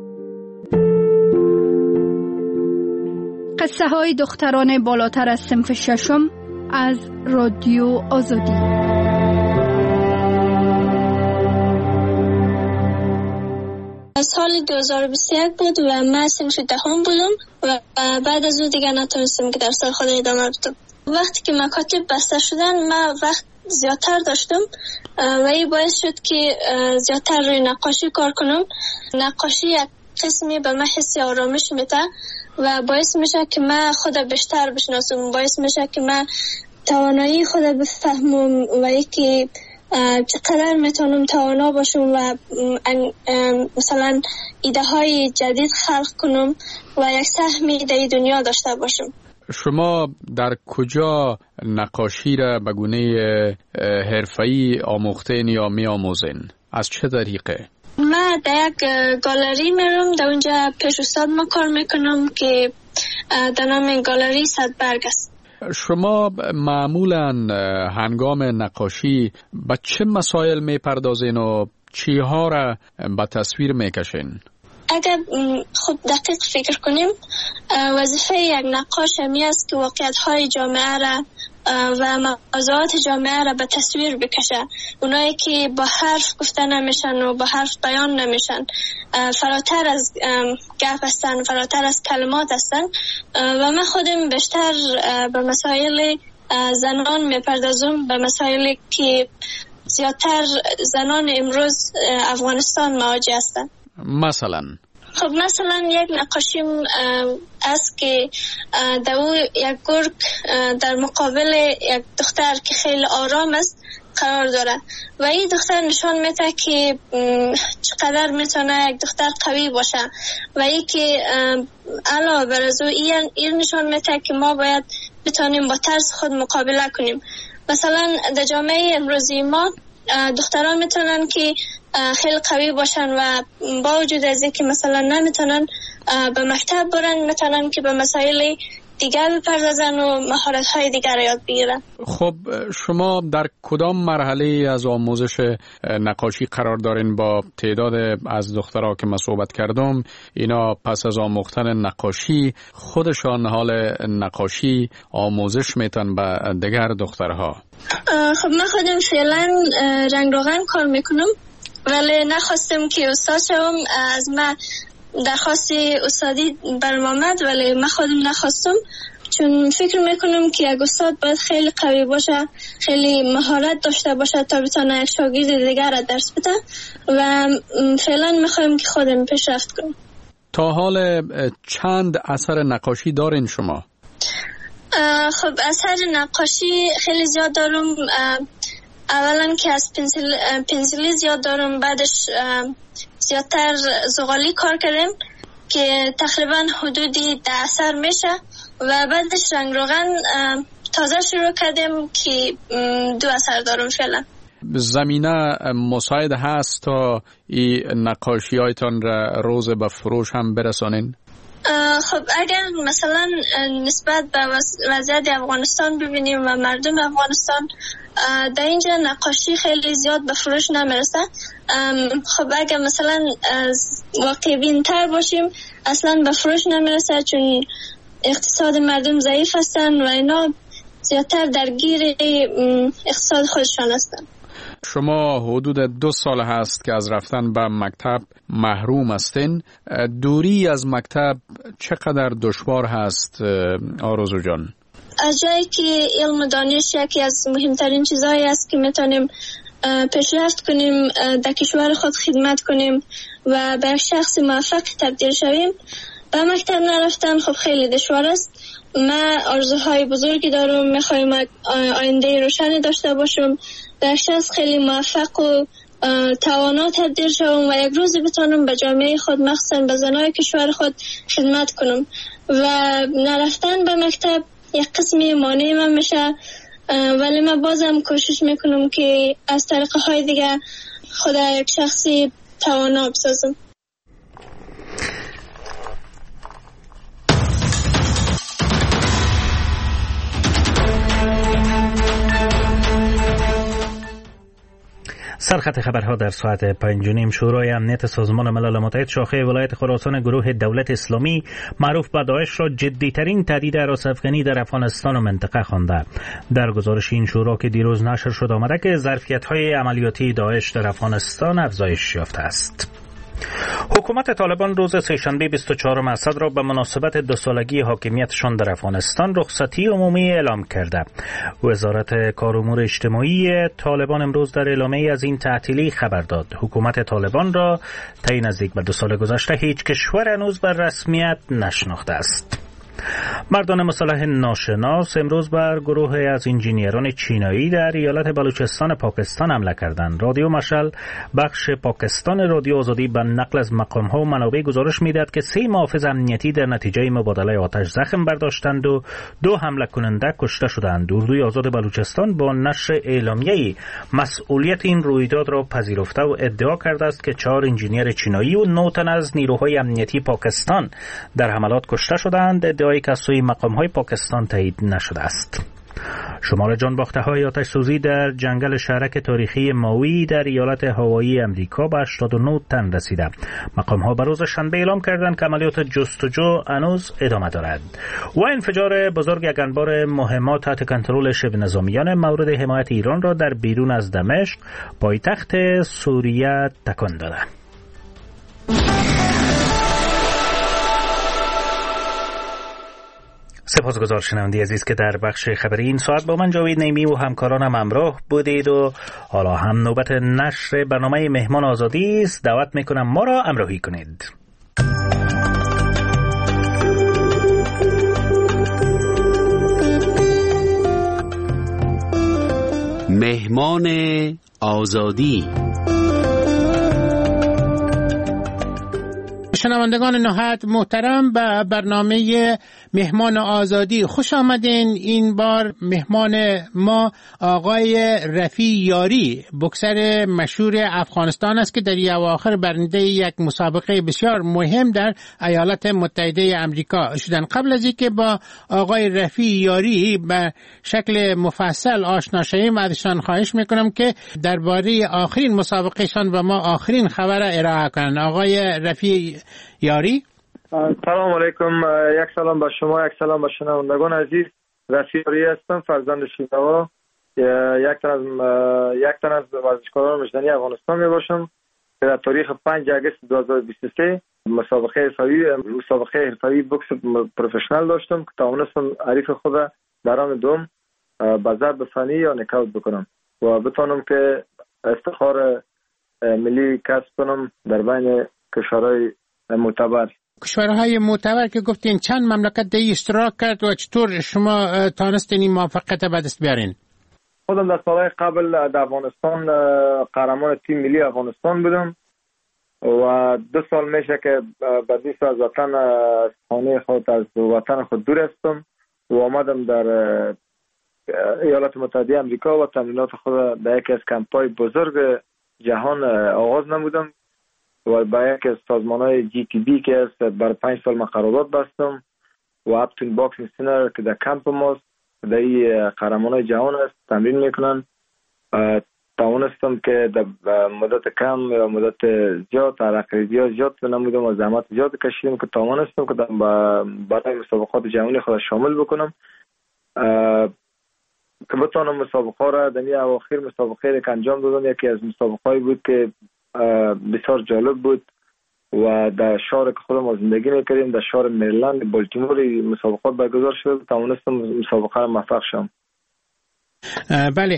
قصه های دختران بالاتر از صنف 6 از رادیو آزادی. سال 2021 بود و من صنف 10 بودم و بعد از اون دیگه نتونستم که درس خود ادامه بدم. وقتی که مکاتب بسته شدن من وقت زیادتر داشتم و این باعث شد که زیادتر روی نقاشی کار کنم. نقاشی یک قسمی به من حس آرامش میده و باعث میشه که من خود بیشتر بشناسم، باعث میشه که من توانایی خود بفهمم و یکی چقدر میتونم توانا باشم و مثلا ایده های جدید خلق کنم و یک سهمی در دنیا داشته باشم. شما در کجا نقاشی را به گونه حرفه‌ای آموختین یا می آموزین؟ از چه طریقه؟ من در یک گالری میرم، در اونجا پیش استاد ما کار میکنم که در نام گالری صدبرگ است. شما معمولاً هنگام نقاشی به چه مسائل میپردازین و چیها را به تصویر میکشین؟ اگر خب دقیق فکر کنیم، وظیفه یک نقاش همی است که واقعیت‌های جامعه را و موضوعات جامعه را به تصویر بکشه. اونایی که با حرف گفته نمیشن و با حرف بیان نمیشن، فراتر از گپ هستن، فراتر از کلمات هستن و من خودم بیشتر به مسائل زنان میپردازم، به مسائلی که زیادتر زنان امروز افغانستان مواجه هستن. خب مثلا یک نقاشیم است که دو یک گرگ در مقابل یک دختر که خیلی آرام است قرار داره و این دختر نشان میده که چقدر میتونه یک دختر قوی باشه و این که علاوه بر از این نشان میده که ما باید بتونیم با ترس خود مقابله کنیم. مثلا در جامعه امروزی ما دختران میتونن که خیلی قوی باشن و با وجود از اینکه مثلا نمیتونن به مکتب برن، میتونن که به مسائل دیگر بپردازن و مهارت‌های دیگر یاد بگیرن. خب شما در کدام مرحله از آموزش نقاشی قرار دارین؟ با تعداد از دخترها که من صحبت کردم، اینا پس از آموختن نقاشی خودشان حال نقاشی آموزش میتن به دیگر دخترها؟ خب من خودم فعلا رنگ روغن کار میکنم، ولی نخواستم که استاد شوم. از من درخواست استادی برام آمد ولی من خودم نخواستم، چون فکر میکنم که یک استاد باید خیلی قوی باشه، خیلی مهارت داشته باشه تا بتونه یک شاگرد دیگر را درس بده و فعلا میخوایم که خودم پیشرفت کنم. تا حال چند اثر نقاشی دارین شما؟ خب اثر نقاشی خیلی زیاد دارم. اولا که از پنسیلی زیاد دارم، بعدش زیادتر زغالی کار کردم که تقریبا حدودی 10 اثر میشه و بعدش رنگ روغن تازه شروع کردم که 2 اثر دارم فعلا. زمینه مساعد هست تا این نقاشی هایتان را روز به فروش هم برسانین؟ خب اگر مثلا نسبت به وضعیت افغانستان ببینیم و مردم افغانستان، در اینجا نقاشی خیلی زیاد به فروش نمیرسه. خب اگر مثلا واقع بین‌تر باشیم اصلا به فروش نمیرسه، چون اقتصاد مردم ضعیف هستن و اینا زیادتر درگیر اقتصاد خودشان هستن. شما حدود 2 سال هست که از رفتن به مکتب محروم هستین. دوری از مکتب چقدر دشوار هست آرزو جان؟ از جایی که علم دانش یکی از مهمترین چیزهایی است که میتونیم پیشرفت کنیم، در کشور خود خدمت کنیم و به شخص موفق تبدیل شویم، به مکتب نرفتن خب خیلی دشوار است. من آرزوهای بزرگی دارم، میخوایم آینده روشنی داشته باشم، در شخص خیلی موفق و توانا تبدیل شوم و یک روزی بتونم به جامعه خود مخصوصا به زنای کشور خود خدمت کنم. و نرفتن به مکتب یک قسمی مانع من میشه، ولی من بازم کوشش میکنم که از طریقه های دیگه خود یک شخصی توانا بسازم. سرخط خبرها در ساعت 5:30. شورای امنیت سازمان ملل متحد شاخه ولایت خراسان گروه دولت اسلامی معروف به داعش را جدیترین تهدید حراس افغانی در افغانستان و منطقه خوانده. در گزارش این شورا که دیروز نشر شد آمده که ظرفیت‌های عملیاتی داعش در افغانستان افزایش یافته است. حکومت طالبان روز سه‌شنبه 24 اسد را به مناسبت 2 سالگی حاکمیتشان در افغانستان رخصتی عمومی اعلام کرده. وزارت کار و امور اجتماعی طالبان امروز در اعلامیه‌ای از این تعطیلی خبر داد. حکومت طالبان را طی نزدیک به 2 سال گذشته هیچ کشور هنوز به رسمیت نشناخته است. مردان مسلح ناشناس امروز بر گروه از انجینیران چینایی در ایالت بلوچستان پاکستان حمله کردند. رادیو مشعل بخش پاکستان رادیو آزادی به نقل از مقام‌ها و منابع گزارش می‌دهد که 3 محافظ امنیتی در نتیجه مبادله آتش زخم برداشتند و 2 حمله کننده کشته شدند. اردوی آزاد بلوچستان با نشر اعلامیه‌ای مسئولیت این رویداد را پذیرفته و ادعا کرده است که 4 انجینیر چینایی و 9 تن از نیروهای امنیتی پاکستان در حملات کشته شدند. ادعای که از سوی مقام‌های پاکستان تایید نشده است. شمار جانباخته‌های آتش سوزی در جنگل شهرک تاریخی ماوی در ایالت هاوایی امریکا به 89 تن رسیده. مقام‌ها به روز شنبه اعلام کردند که عملیات جستجو هنوز ادامه دارد. و انفجار بزرگ یک انبار مهمات تحت کنترل شبه نظامیان مورد حمایت ایران را در بیرون از دمشق پایتخت سوریه تکان داده. سپاسگزار شنونده عزیز که در بخش خبری این ساعت با من جاوید نیمی و همکارانم همراه بودید و حالا هم نوبت نشر برنامه مهمان آزادی است. دعوت میکنم ما را همراهی کنید. مهمان آزادی. شنوندگان نهایت محترم به برنامه مهمان آزادی خوش آمدین. این بار مهمان ما آقای رفیع یاری، بوکسر مشهور افغانستان است که در اواخر برنده یک مسابقه بسیار مهم در ایالات متحده امریکا شدن. قبل از اینکه با آقای رفیع یاری به شکل مفصل آشنا شویم ازشان خواهش میکنم که درباره آخرین مسابقهشان و ما آخرین خبر ارائه کنند. آقای رفیع یاری. سلام علیکم. یک سلام به شما، یک سلام به شنوندگان عزیز. رفیع یاری هستم، فرزند شیراز، یک تن از ورزشکاران مجدنی افغانستان می باشم که در تاریخ 5 آگوست 2023 مسابقه حرفه‌ای بوکس پروفشنال داشتم که توانستم حریف خود در راند دوم به ضرب فنی یا نکاوت بکنم و بتوانم که افتخار ملی کسب کنم در بین کشورهای معتبر. کشورهای معتبر که گفتین چند مملکت در اشتراک کرد و چطور شما تانستین این موفقیت به دست بیارین؟ خودم در سالهای قبل در افغانستان قهرمان تیم ملی افغانستان بودم و 2 سال میشه که بعدیس از وطن خانه خود از وطن خود دور هستم و آمدم در ایالات متحده امریکا و تمرینات خود در یکی از کمپ‌های بزرگ جهان آغاز نمودم و با یک از سازمان‌های جی تی بی که است بر 5 سال من قرارداد بستم و اپتون باکسینگ سینر که در کمپ ماست در این قهرمان‌های جهان است تمرین میکنن. توانستم که در مدت کم یا مدت زیاد ترقی زیاد نمودم و زحمت زیاد کشیدم که توانستم که برای مسابقات جهانی خود شامل بکنم. که بتونم مسابقه را در اواخر مسابقه که انجام دادم. یکی از مسابقه بود که بسیار جالب بود و در شهر که خودم زندگی میکردیم، در شهر مریلند بالتیمور مسابقات برگزار شد. توانستم مسابقه را موفق شدم. بله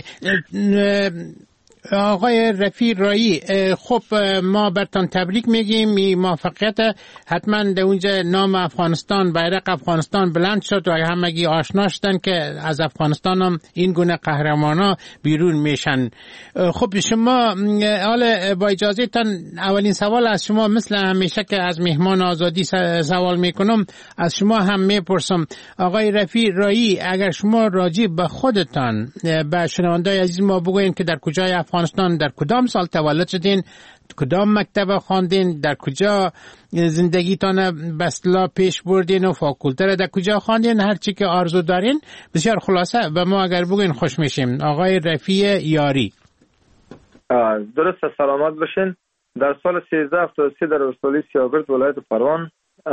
آقای رفیع رایی، خب ما برتان تبریک میگیم. این موفقیت حتما در اونجا نام افغانستان، بیرق افغانستان بلند شد و همگی آشنا شدن که از افغانستان هم این گونه قهرمانا بیرون میشن. خب شما حالا با اجازه تان اولین سوال از شما مثل همیشه که از مهمان آزادی سوال میکنم از شما هم میپرسم. آقای رفیع رایی، اگر شما راجع به خودتان به شنوندای عزیز ما بگوین که در کجای افغانستان، در کدام سال تولد شدین، کدام مکتب خواندین، در کجا زندگیتان به اصطلاح پیش بردین و فاکولته را در کجا خواندین، هر چی که آرزو دارین بسیار خلاصه به ما اگر بگین خوش میشیم. آقای رفیع یاری. درست، سلامت باشین. در سال 1373 در ولسوالی سیاگرد ولایت پروان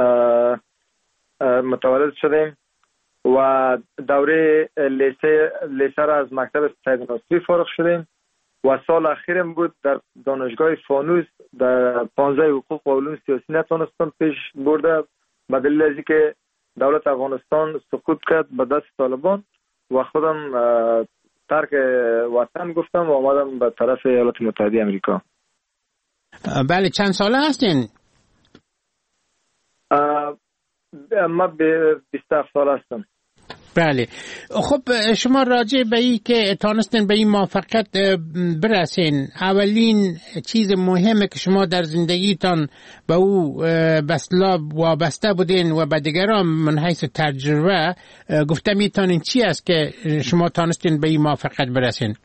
متولد شدیم و دوره لیسه را از مکتب سید ناصری فارغ شدیم و سال اخیرم بود در دانشگاه فانوس در 15 حقوق و علوم سیاسی نتونستم پیش برده به دلیل از اینکه دولت افغانستان سقوط کرد به دست طالبان و خودم ترک وطن گفتم و آمدم به طرف ایالات متحده امریکا. بله، چند ساله هستین؟ ما 27 سال هستم. بله. خب شما راجع به این که تانستین به این موفقیت برسین، اولین چیز مهمه که شما در زندگیتان به او بسلا وابسته بودین و به دیگران من حیث تجربه گفته میتونین چی است که شما تانستین به این موفقیت برسین؟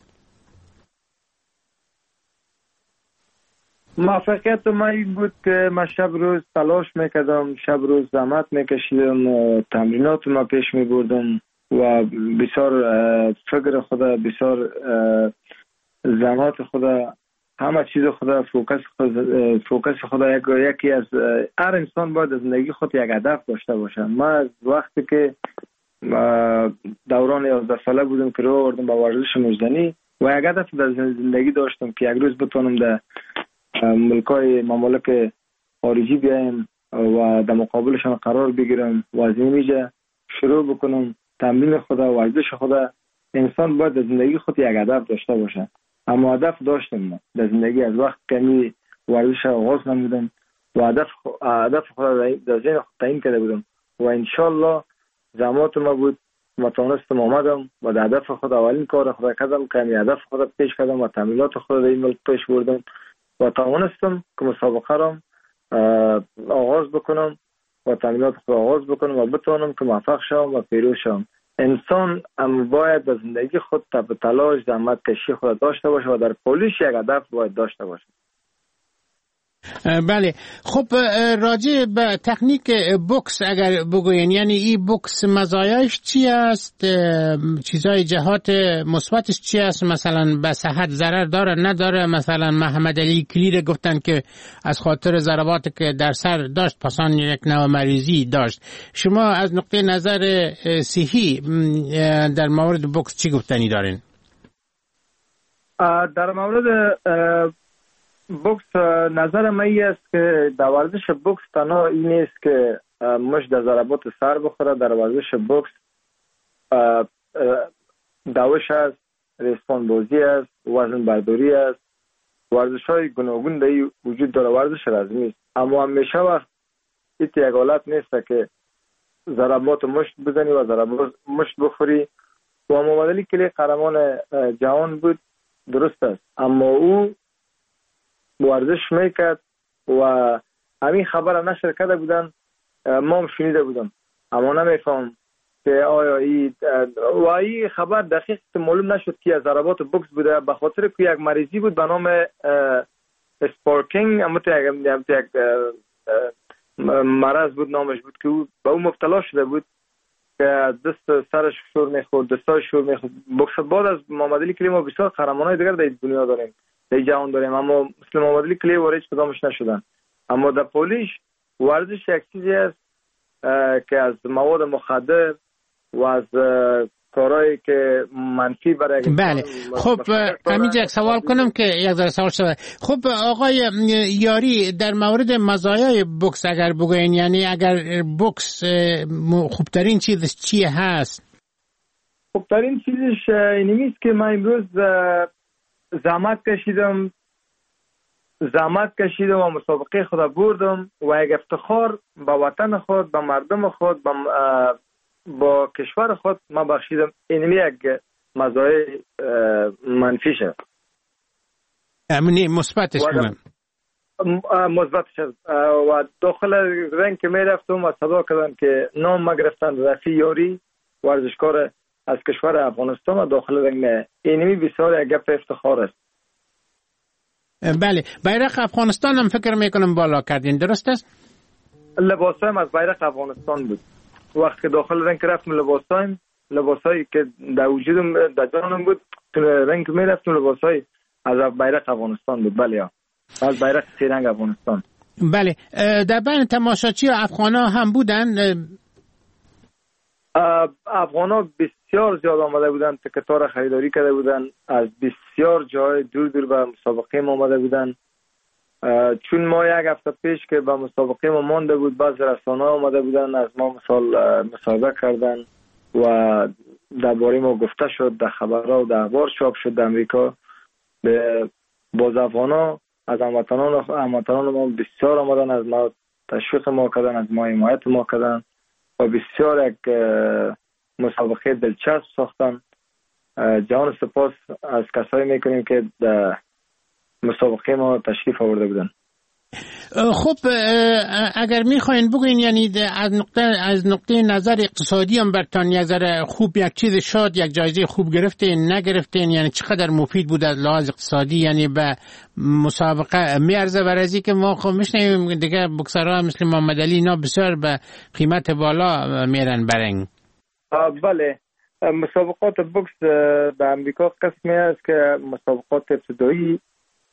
موفقیت ما این بود که من شب روز تلاش میکردم، شب روز زحمت میکشیدم و تمرینات ما پیش میبردم و بسیار فکر خدا، بسیار زحمت خدا، همه چیز خدا، فوکس خدا. یکی از هر انسان باید از زندگی خود یک هدف داشته باشه. ما از وقتی که دوران 11 ساله بودم که رو آوردم به ورزش مجدنی و یک هدف در زندگی داشتم که یک روز بتونم در ملکای ممالک خارجی بیایم و در مقابلشان قرار بگیرم و از اینجا شروع بکنم تمرین خدا، ورزش خدا. انسان باید در زندگی خود یک هدف داشته باشه. اما هدف داشتم من در زندگی از وقت که ورزش آغاز نمودم و هدف خدا در ذهن خود تعیین کرده بودم و انشالله زحمات ما بود ما تونستم آمدم و در هدف خود اولین کار خدا کردم که هدف خود پیش کردم و تمرینات خود در این ملک پیش بردم و توانستم که مسابقه را آغاز بکنم و تمرینات خود آغاز بکنم و بتوانم که موفق شوم و پیروز شوم. انسان باید در زندگی خود به تلاش زحمت کشی خود داشته باشه و در پولیش یک هدف باید داشته باشه. بله. خب راجع به تکنیک بوکس اگر بگوین، یعنی این بوکس مزایاش چی است؟ چیزای جهات مثبتش چی است؟ مثلا به صحت ضرر داره نداره؟ مثلا محمد علی کلیر گفتن که از خاطر ضرباتی که در سر داشت پسان یک نوع مریضی داشت. شما از نقطه نظر صحی در مورد بوکس چی گفتنی دارین؟ در مورد بوکس نظر من است که در ورزش بوکس تنها این نیست که مش در ضربات سر بخوره. در ورزش بوکس دوش است، ریسمان بازی است، وزن برداری است، ورزش های گوناگون در وجود داره. ورزش رزمی است اما همیشه وقت یک حالت نیست که ضربات مشت بزنی و ضربات مشت بخوری. و محمد علی کلی قهرمان جهان بود، درست است، اما او ورزش میکرد و همین خبر نشر کرده بودن، ما هم شنیده بودم اما نمیفهم که آیا این خبر دقیق معلوم نشد که از ضربات بوکس بوده، به خاطر که یک مریضی بود به نام اسپارکینگ، اما یک مرض بود نامش بود که او به اون مبتلا شده بود که دست سرش شور میخورد، دستای شور میخورد. بوکس بعد از محمد علی کلی ما بسیار قهرمانای دیگر در دنیا داریم، در جهان داریم، اما مثل محمد علی کلی وارد کدامش نشدن. اما در پولیش ورزش یک چیزی است که از مواد مخدر و از کارهایی که منفی برای بله. خب همینجا یک سوال کنم که یک ذره سوال شده. خب آقای یاری، در مورد مزایای بوکس اگر بگوین، یعنی اگر بوکس خوبترین چیزش چیه هست؟ خوبترین چیزش اینیست که من امروز زحمت کشیدم و مسابقه خود بردم و یک افتخار به وطن خود، به مردم خود، با کشور خود ما بخشیدم. این یک مزایای منفیشه. امنی مثبتش کنم. مثبتش و داخل رنگ که می رفتم و صدا کردن که نام ما گرفتن رفیع یاری، ورزشکار از کشور افغانستان و داخل رنگ اینمی بسیار یک گپ افتخار است. بله. بیرق افغانستان هم فکر میکنم بالا کردین، درست است؟ لباسایم از بیرق افغانستان بود. وقتی که داخل رنگ رفتم لباسایی که در وجودم در جانم بود، رنگ می رفتم لباسای از بیرق افغانستان بود. بله، از بیرق سه افغانستان. بله. در بین تماشاچی افغانا هم بودن؟ افغانا بسیار زیاد آمده بودن، تکتار خریداری کرده بودن، از بسیار جای دور به مسابقه ما آمده بودن. چون ما یک هفته پیش که به مسابقه ما مانده بود، بعض رسانه آمده بودن از ما مصاحبه کردن و درباره ما گفته شد، در خبرها و در اخبار چاپ شد در امریکا. باز افغانا از هموطنان ما بسیار آمدن، از ما تشویق ما کردن، از ما حمایت ما کردن و بسیار یک مسابقه دلچسب ساختن. جان سپاس از کسایی میکنیم که در مسابقه ما تشریف آورده بودن. خب اگر میخواین بگوین، یعنی از نقطه نظر اقتصادی هم برتان یک ذره خوب یک چیز شد، یک جایزه خوب گرفتین نگرفتین، یعنی چقدر مفید بود از لحاظ اقتصادی، یعنی به مسابقه میارزه؟ برای که ما خب میشنیم دیگه بوکسرها مثل محمد علی اینا بسیار به قیمت بالا میرن برنگ. بله، مسابقات بوکس در امریکا قسمی است که مسابقات ابتدایی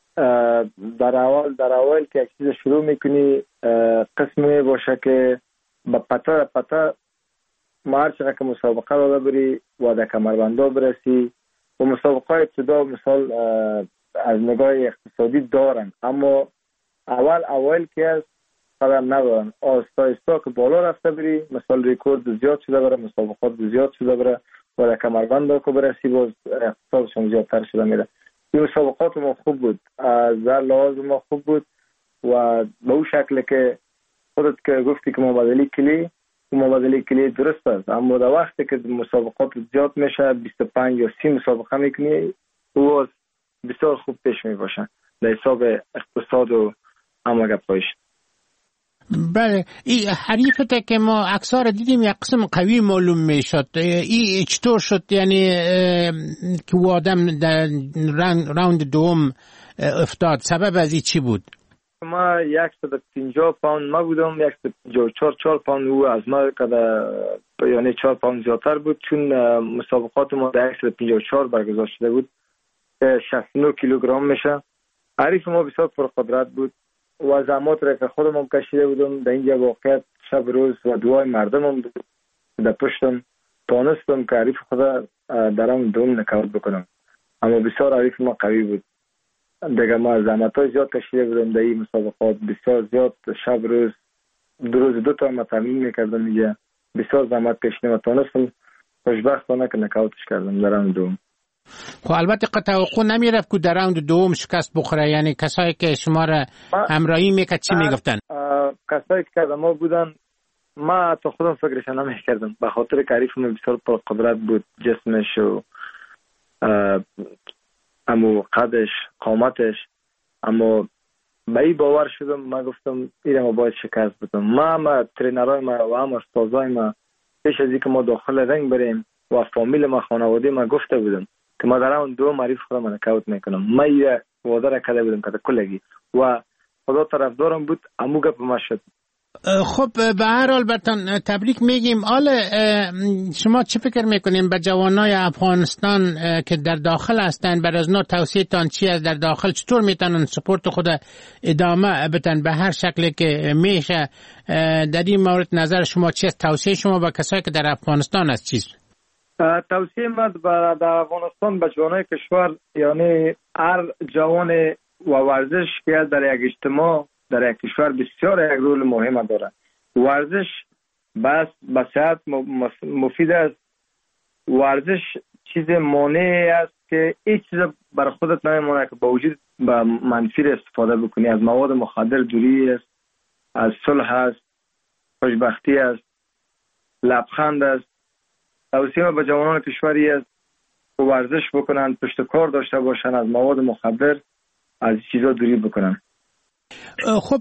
در اول که یک چیز شروع میکنی قسمی باشه که با پتا ما هر چقدر که مسابقه را بری و در کمربندا برسی و مسابقه ابتدا مثال از نگاه اقتصادی دارن، اما اول که از قدم ندارن، آستا که بالا رفته بری، مثال ریکورد زیاد شده بره، مسابقات زیاد شده بره و در کمربندا که برسی باز اقتصادشون زیادتر شده میره. این مسابقات ما خوب بود، از لحاظ ما خوب بود و به اون شکل که خودت که گفتی که مبادله کلی درست است، اما در وقتی که مسابقات زیاد میشه 25 یا 30 مسابقه میکنی و بسیار خوب پیش میباشن در حساب اقتصاد و همه گپایش. بله، این حریفته که ما اکثر دیدیم یک قسم قوی معلوم میشد، این چطور شد؟ یعنی که او آدم در راوند دوم افتاد، سبب از این چی بود؟ ما 150 پوند ما بودم، 154 پوند او از ما یعنی 4 پوند زیادتر بود، چون مسابقات ما در 154 برگزار شده بود، 69 کیلوگرم میشه. حریف ما بسیار پرقدرت بود و زحمات را که خودم هم کشیده بودم در اینجا واقعیت شب روز و دعای مردم هم در پشتم تانستم که حریف خدا در هم دوم نکاوت بکنم، اما بسیار حریف ما قوی بود دیگه. ما زحمت های زیاد کشیده بودم در این مسابقات، بسیار زیاد شب روز دو تا ما تمرین میکردم اینجا، بسیار زحمت کشیدم و تانستم خوشبختانه که نکاوتش کردم در هم دوم. خب البته توقع نمیرفت که در راوند دوم شکست بخوره، یعنی کسایی که شما را همراهی میکرد چی میگفتن؟ کسایی که ما بودن ما تا خودم فکرش نمیکردم، به خاطر که حریف من بسیار پرقدرت بود، جسمش و امو قدش قامتش، اما به این باور شدم، ما گفتم ایره ما باید شکست بدم. ما ترینرهای ما و هم استازای ما پیش از اینکه ما داخل رنگ بریم و فامیل ما خانواده ما گفته بودم که ما در اون دو معرف خودم نکاوت میکنم. ما یه وعده را کرده بودم که کلگی و خدا طرفدارم بود، امو گپ ما شد. خب به هر حال برتان تبریک میگیم. حالا شما چه فکر میکنیم به جوانای افغانستان که در داخل هستند، برای از نوع توصیه تان چی است؟ در داخل چطور میتونن سپورت خود ادامه بدن به هر شکلی که میشه؟ در این مورد نظر شما چی است؟ توصیه شما به کسایی که در افغانستان است چیست؟ توصیه من در افغانستان به جوانای کشور، یعنی هر جوان و ورزش که در یک اجتماع در یک کشور بسیار یک رول مهم داره. ورزش بس به صحت مفید است. ورزش چیز مانع است که هیچ چیز برای خودت نمیمونه که با وجود به منفی استفاده بکنی. از مواد مخدر دوری است، از صلح است، خوشبختی است، لبخند است. توصیه به جوانان کشوری است که ورزش بکنن، پشت کار داشته باشن، از مواد مخدر از چیزا دوری بکنن. خب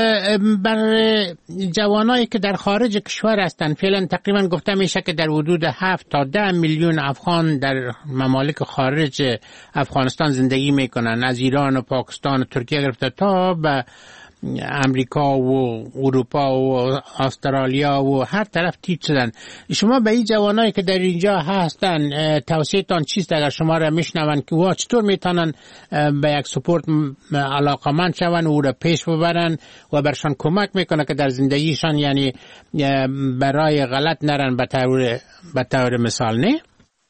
بر جوانایی که در خارج کشور هستند، فعلا تقریبا گفته میشه که در حدود 7 تا 10 میلیون افغان در ممالک خارج افغانستان زندگی میکنن، از ایران و پاکستان و ترکیه گرفته تا به امریکا و اروپا و استرالیا و هر طرف تیپ شدن. شما به این جوانایی که در اینجا هستن توصیه‌تان چیست اگر شما را میشنون که وا چطور میتونن به یک سپورت علاقمند شون و او را پیش ببرن و برشان کمک میکنه که در زندگیشان یعنی برای غلط نرن به طور مثال؟ نه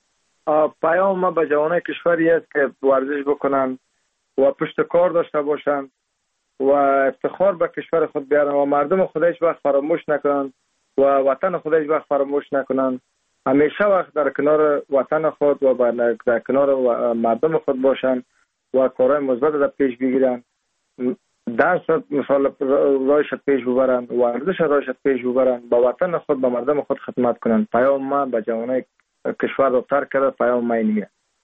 پیام ما به جوانای کشوری است که ورزش بکنن و پشت کار داشته باشن و افتخار به کشور خود بیارن و مردم خود هیچ وقت فراموش نکنن و وطن خود هیچ وقت فراموش نکنن. همیشه وقت در کنار وطن خود و در کنار مردم خود باشن و کارهای مثبت را پیش بگیرن. درس مثال رایش پیش ببرن، ورزش رایش پیش ببرن، با وطن خود، با مردم خود خدمت کنن. پیام ما به جوانای کشور رو ترک کرده. پیام ما اینه.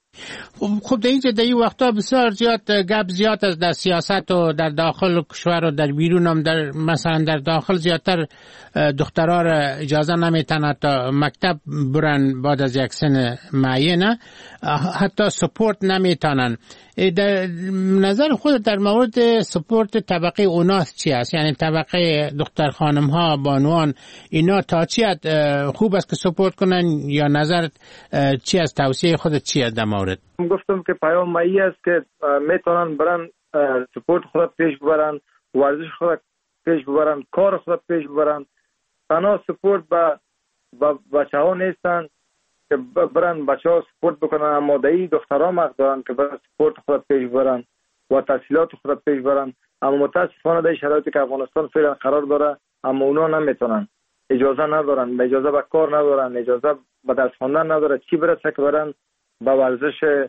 خب در اینجا در این وقتا بسیار گپ زیاد است در سیاست و در داخل کشور و در بیرون هم. مثلا در داخل زیادتر دخترها را اجازه نمیتن تا مکتب برن بعد از یک سن معینه، حتی سپورت نمیتونن. در نظر خود در مورد سپورت طبقه اوناس چی است؟ یعنی طبقه دختر خانم ها، بانوان، اینا تا چی خوب است که سپورت کنن یا نظر چی است؟ توصیه خودت چی است در مورد؟ گفتم که پیام مایی است که میتونن برن سپورت خود پیش ببرن، ورزش خود پیش ببرن، کار خود پیش ببرن. تنها سپورت به بچه ها نیستن که برن بچه ها سپورت بکنن، اما دایی دخترها مقد دارن که برن سپورت خود پیش ببرن و تحصیلات خود پیش ببرن. اما متاسفانه در شرایطی که افغانستان فعلا قرار داره، اما اونا نمیتونن، اجازه ندارن، اجازه به کار ندارن، اجازه به درس خواندن نداره، چی برسه که برن به ورزش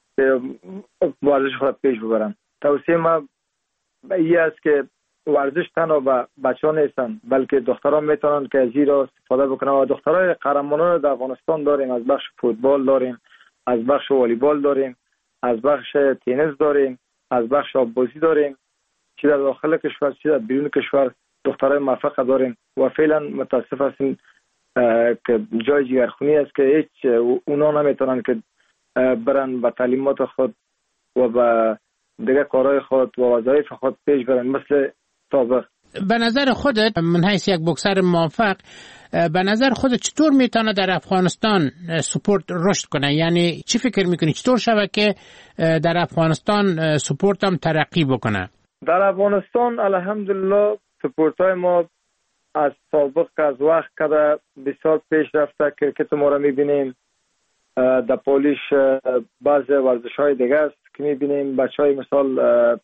خود پیش ببرن. توصیه ما این است که ورزش تنها به بچه ها نیستن، بلکه دخترها میتونن که از این را استفاده بکنن. و دخترای قهرمانان در افغانستان داریم، از بخش فوتبال داریم، از بخش والیبال داریم، از بخش تنیس داریم، از بخش آببازی داریم، چی در داخل کشور چی در بیرون کشور دخترای موفق داریم. و فعلا متاسف هستیم که جای جگرخونی است که هیچ اونا نمیتونن که برن به تعلیمات خود و به دیگه کارهای خود و وظایف خود پیش برن مثل سابق. به نظر خودت من حیث یک بوکسر موفق، به نظر خودت چطور میتونه در افغانستان سپورت رشد کنه؟ یعنی چی فکر میکنی چطور شود که در افغانستان سپورت هم ترقی بکنه؟ در افغانستان الحمدلله سپورت های ما از سابق از وقت کده بسیار پیش رفته. کرکت ما را میبینیم، در پولیش بعض ورزش های دیگه است که میبینیم. بچه های مثال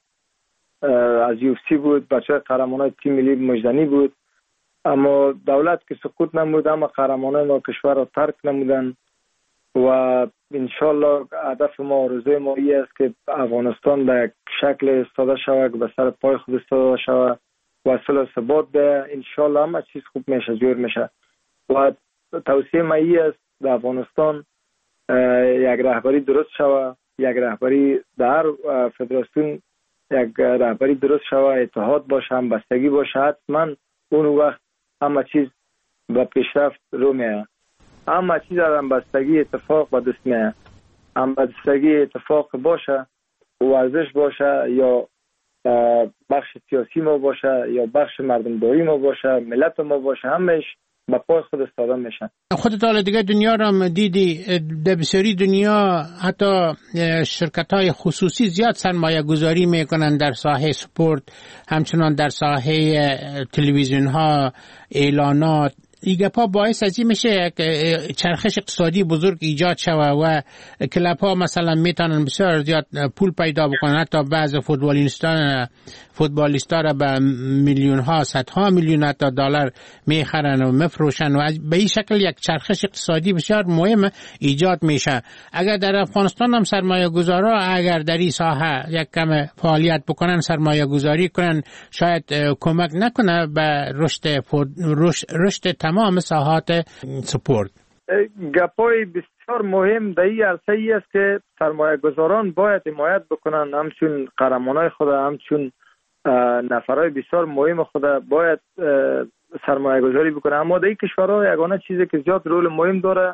از UFC بود، بچه های قهرمان های تیم ملی مجدنی بود، اما دولت که سکوت نمود، اما قهرمانان ما کشور را ترک نمودن. و انشالله هدف ما، آرزوی ما این است که افغانستان به یک شکل استاده شود، به سر پای خود استاده شود و صلح و ثبات ده. انشالله همه چیز خوب میشه، جور میشه. و توصیه ما این است در افغانستان یک رهبری درست شود، یک رهبری در فدراسیون یک رهبری درست شود، اتحاد باشه، همبستگی باشه. حتما اون وقت همه چیز به پیشرفت رو میه. همه چیز در همبستگی اتفاق به دست میه. همبستگی اتفاق باشه، ورزش باشه یا بخش سیاسی ما باشه یا بخش مردمداری ما باشه، ملت ما باشه، همش با پای خود استفاده میشن. خودت حالا دیگه دنیا رو دیدی، در بسیاری دنیا حتی شرکت های خصوصی زیاد سرمایه گذاری میکنن در ساحه سپورت، همچنان در ساحه تلویزیون ها، اعلانات، این گپا باعث از این میشه چرخش اقتصادی بزرگ ایجاد شود و کلاب ها مثلا میتونن بسیار زیاد پول پیدا بکنن، حتی بعض فوتبالیستا را به میلیون ها، صدها میلیون حتی دلار میخرن و مفروشن و به این شکل یک چرخش اقتصادی بسیار مهم ایجاد میشه. اگر در افغانستان هم سرمایه گذارا اگر در این ساحه یک کم فعالیت بکنن، سرمایه گذاری کنن، شاید کمک نکنه به رشد تمام ساحات سپورت. گپای بسیار مهم در این عرصه ای است که سرمایه گذاران باید حمایت بکنن، همچون قهرمانای خود، همچون نفرای بسیار مهم خود باید سرمایه گذاری بکنن. اما در این کشورها یگانه چیزی که زیاد رول مهم داره،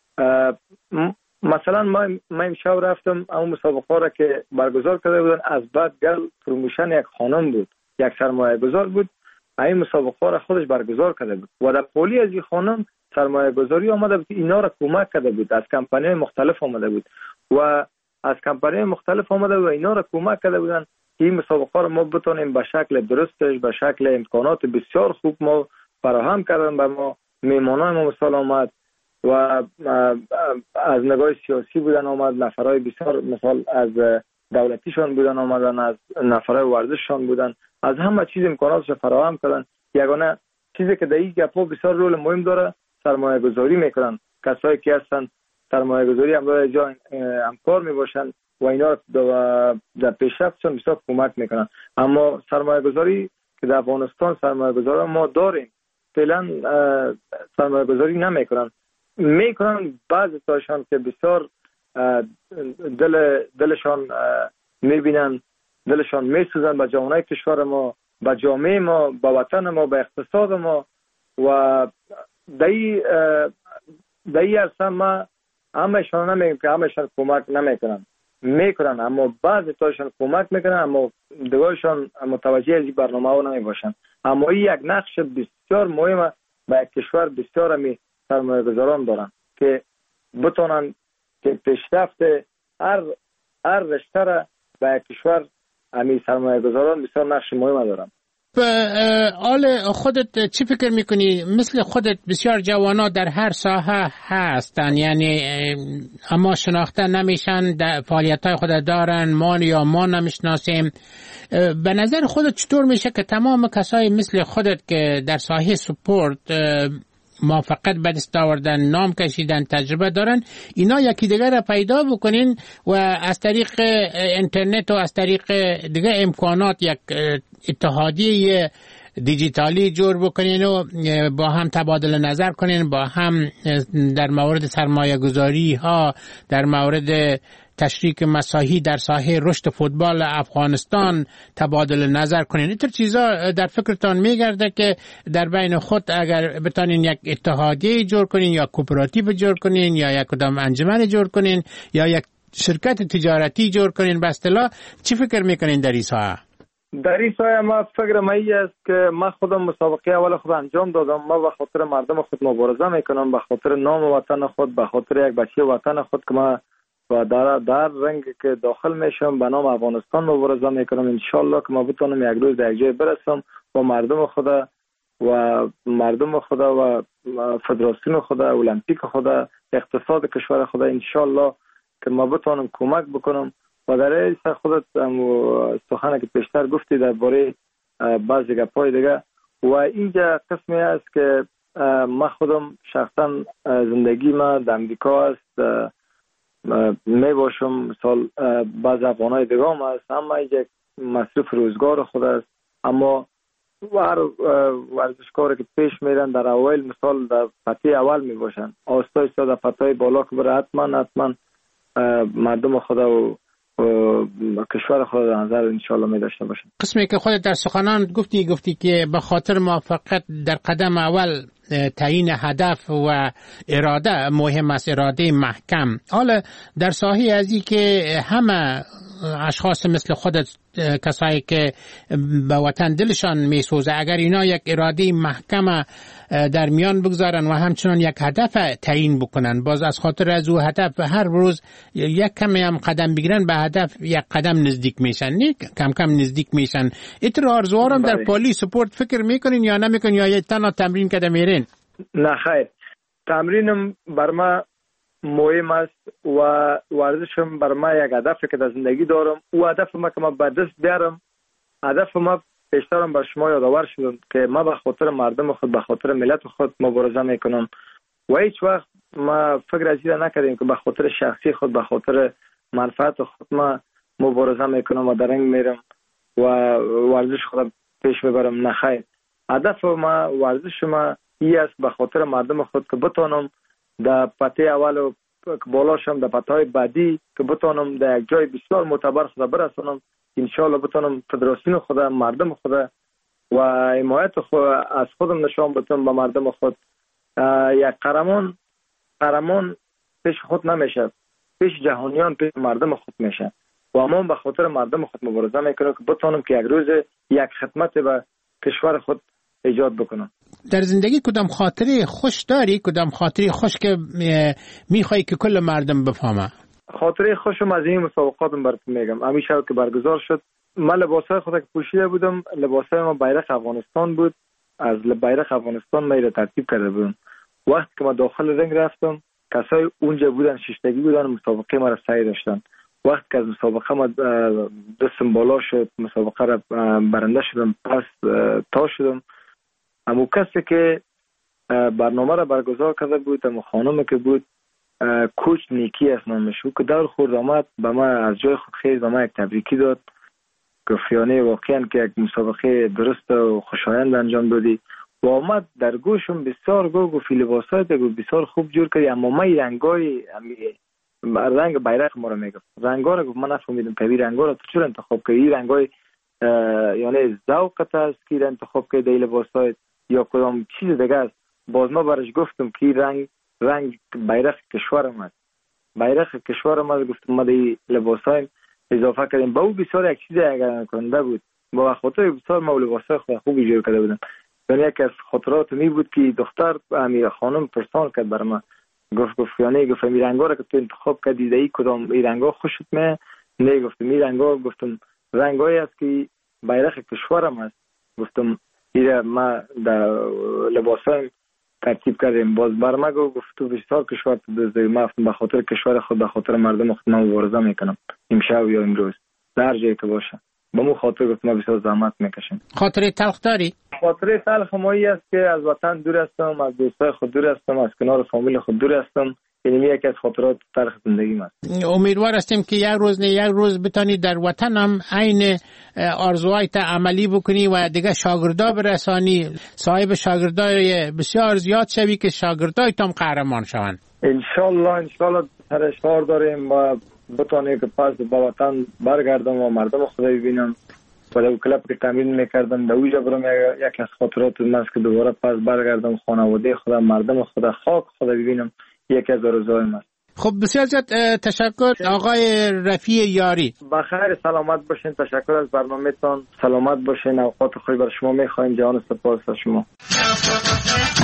مثلا ما امشب رفتم اون مسابقه را که برگزار کرده بودن، از بعد گل پروموشن یک خانم بود، یک سرمایه گذار بود، این مسابقه را خودش برگزار کرده بود و در قولی از این خانم سرمایه گذاری آمده بود، اینا را کمک کرده بود، از کمپانی مختلف آمده بود و از کمپانی مختلف آمده و اینا را کمک کرده بودن که این مسابقه را ما بتونیم به شکل درستش، به شکل امکانات بسیار خوب ما فراهم کردن به ما. میمانای ما مثال آمد و از نگاه سیاسی بودن آمد، نفرای بسیار مثال از دولتیشان بودن آمدن، از نفرای ورزششان بودن، از همه چیز امکاناتش فراهم کردن. یگانه چیزی که در این گپا بسیار رول مهم داره سرمایه گذاری میکنن، کسایی که هستن سرمایه گذاری هم جا همکار میباشن و اینا در پیشرفتشون بسیار کمک میکنن. اما سرمایه گذاری که در افغانستان سرمایه گذاری ما داریم فعلا سرمایه گذاری نمیکنن، میکنن بعضی تاشان که بسیار دلشان میبینن، دلشان میسوزن به جامعه کشور ما، به جامعه ما، به وطن ما، به اقتصاد ما و دایی اصلا ما همهشان نمیگم که همهشان کمک نمیکنن، میکنن، اما بعضی تاشان کمک میکنن اما دیگرشان متوجه از این برنامه ها نمیباشن. اما این یک نقش بسیار مهمه به یک کشور بسیار همی سرمایه گذاران دارن که بتونن که پیشرفت هر رشته را به یک کشور همی سرمایه گذاران بسیار نقش مهمه دارن. آل خودت چی فکر میکنی؟ مثل خودت بسیار جوانا در هر ساحه هستن، یعنی اما شناخته نمیشن، فعالیت های خود دارن، ما نمیشناسیم. به نظر خودت چطور میشه که تمام کسای مثل خودت که در ساحه سپورت موفقیت به دست آوردن، نام کشیدن، تجربه دارن، اینا یکی دیگر را پیدا بکنین و از طریق اینترنت و از طریق دیگه امکانات یک اتحادیه دیجیتالی جور بکنین و با هم تبادل نظر کنین، با هم در مورد سرمایه گذاری ها، در مورد تشریک مساحی در ساحه رشد فوتبال افغانستان تبادل نظر کنین. اینطور چیزا در فکرتان میگرده که در بین خود اگر بتانین یک اتحادیه جور کنین یا کوپراتیو جور کنین یا یک کدام انجمن جور کنین یا یک شرکت تجارتی جور کنین، به اصطلاح چی فکر میکنین در این ساحه؟ در این سایه ما فکرم ای است که من خودم مسابقه اول خود انجام دادم. ما به خاطر مردم خود مبارزه میکنم، به خاطر نام وطن خود، به خاطر یک بچه وطن خود که ما و در رنگ که داخل میشم به نام افغانستان مبارزه میکنم. انشالله که ما بتونم یک روز در یک جای برسم و مردم خود و فدراسیون خود، المپیک خود، اقتصاد کشور خود، انشالله که ما بتونم کمک بکنم. و در این خودت سخنه که پیشتر گفتی درباره بعضی گپای دیگه و اینجا قسمی است که ما خودم شخصا زندگی ما در امریکا است، می باشم مثال بعض افغانای دیگه هم است، اما یک مصرف روزگار خود است. اما ورزشکاری که پیش میرن در اول مثال در پتی اول می باشن، آستا ایستا در پتای بالا که بره حتما مردم خود و کشور خود در نظر انشالله می داشته باشن. قسمی که خودت در سخنان گفتی که به خاطر موفقیت در قدم اول تعیین هدف و اراده مهم است، اراده محکم. حالا در ساحه ازی که همه اشخاص مثل خودت، کسایی که به وطن دلشان میسوزه، اگر اینا یک اراده محکم در میان بگذارن و همچنان یک هدف تعیین بکنن، باز از خاطر از او هدف هر روز یک کمی هم قدم بگیرن به هدف یک قدم نزدیک میشن، نه کم کم نزدیک میشن. اینطور آرزوها هم در پالی سپورت فکر میکنین یا نمیکنین یا یک تنها تمرین کده میرین؟ نه خیر، تمرینم بر ما مهم است و ورزشم بر ما یک هدفی که در زندگی دارم. او هدف ما که ما به دست بیارم، هدف ما پیشترم بر شما یادآور شدم که ما به خاطر مردم خود، به خاطر ملت خود مبارزه میکنم و هیچ وقت ما فکر از این نکردیم که به خاطر شخصی خود، به خاطر منفعت خود ما مبارزه میکنم و درنگ میرم و ورزش خود پیش ببرم. نخیر، هدف ما، ورزش ما این است به خاطر مردم خود که بتانم در پته اول و بالاشم در پته های بعدی که بتانم در یک جای بسیار معتبر خود برسانم. انشاءالله بتانم فدراسیون خود، مردم خود و حمایت خود از خودم نشان بدم به مردم خود. یک قهرمان پیش خود نمیشه، پیش جهانیان، پیش مردم خود میشه و ما به خاطر مردم خود مبارزه میکنم که بتانم که یک روز یک خدمت به کشور خود ایجاد بکنم. در زندگی کدام خاطره خوش داری؟ کدام خاطره خوش که میخوای که کل مردم بفهمه؟ خاطره خوشم از این مسابقاتم براتون میگم. همیشه که برگزار شد، من لباسای خود که پوشیده بودم، لباسای ما بیرق افغانستان بود. از بیرق افغانستان ما را ترتیب کرده بودم. وقتی که ما داخل رنگ رفتم، کسای اونجا بودن، ششتگی بودن، مسابقه ما را سعی داشتن. وقتی که از مسابقه ما دستم بالا شد، مسابقه را برنده شدم، پس تا شدم. اما کسی که برنامه را برگزار کرده بود، اما خانم که بود، کوچ نیکی است نامش، که دور خود آمد به ما از جای خود خیز به ما یک تبریکی داد، گفتیانه واقعا که یک مسابقه درست و خوشایند انجام دادی و آمد در گوشم بسیار گفت لباسات بسیار خوب جور کردی، اما ما رنگای رنگ بیرق ما را میگفت، رنگا را گفت من نفهمیدم که این رنگا را تو چرا انتخاب کردی؟ این رنگای یعنی ذوقت است که انتخاب کردی این لباسات یا کدام چیز دیگه است؟ باز ما برش گفتم که رنگ بیرق کشورم است، بیرق کشورم است. گفتم ما دی لباسای اضافه کردیم. با او بسیار یک چیز اگر کننده بود، با خاطر بسیار ما لباسای خود خوبی جور کرده بودم. یعنی یک از خاطرات می بود که دختر امیر خانم پرسان کرد بر من، گفت یعنی گفت این رنگا را که تو انتخاب کردی دی کدام این رنگا خوشت میاد؟ نه گفتم این رنگا، گفتم رنگایی است که بیرق کشورم است. گفتم این ما در لباسای ترتیب کردیم. باز بر ما گفت تو بسیار کشور تو دزدی. ما به خاطر کشور خود، به خاطر مردم خود مبارزه میکنم، امشب یا امروز در جایی که باشه. با مو خاطر گفت ما بسیار زحمت میکشیم. خاطره تلخ داری؟ خاطره تلخ ما است که از وطن دور هستم، از دوستای خود دور هستم، از کنار فامیل خود دور هستم. این یکی از خاطرات تلخ زندگیم است. امیدوار هستیم که یک روز بتانی در وطن هم عین آرزوهایت عملی بکنی و دیگه شاگردا برسانی، صاحب شاگردای بسیار زیاد شوی که شاگردای تام قهرمان شوند. ان شاء الله ترشحار داریم و بتونیم که پس به وطن برگردم و مردم خود ببینم. ولی کلاب که تمرین میکردم در اوجا برم یک از خاطرات من است که دوباره پس برگردم خانواده خودم، مردم خودم، خاک خودم ببینم. یکی از آرزوهایم است. خب بسیار زیاد تشکر آقای رفیع یاری. بخیر، سلامت باشین. تشکر از برنامه‌تان. سلامت باشین. اوقات خوبی بر شما می‌خوایم. جان سپاس از شما.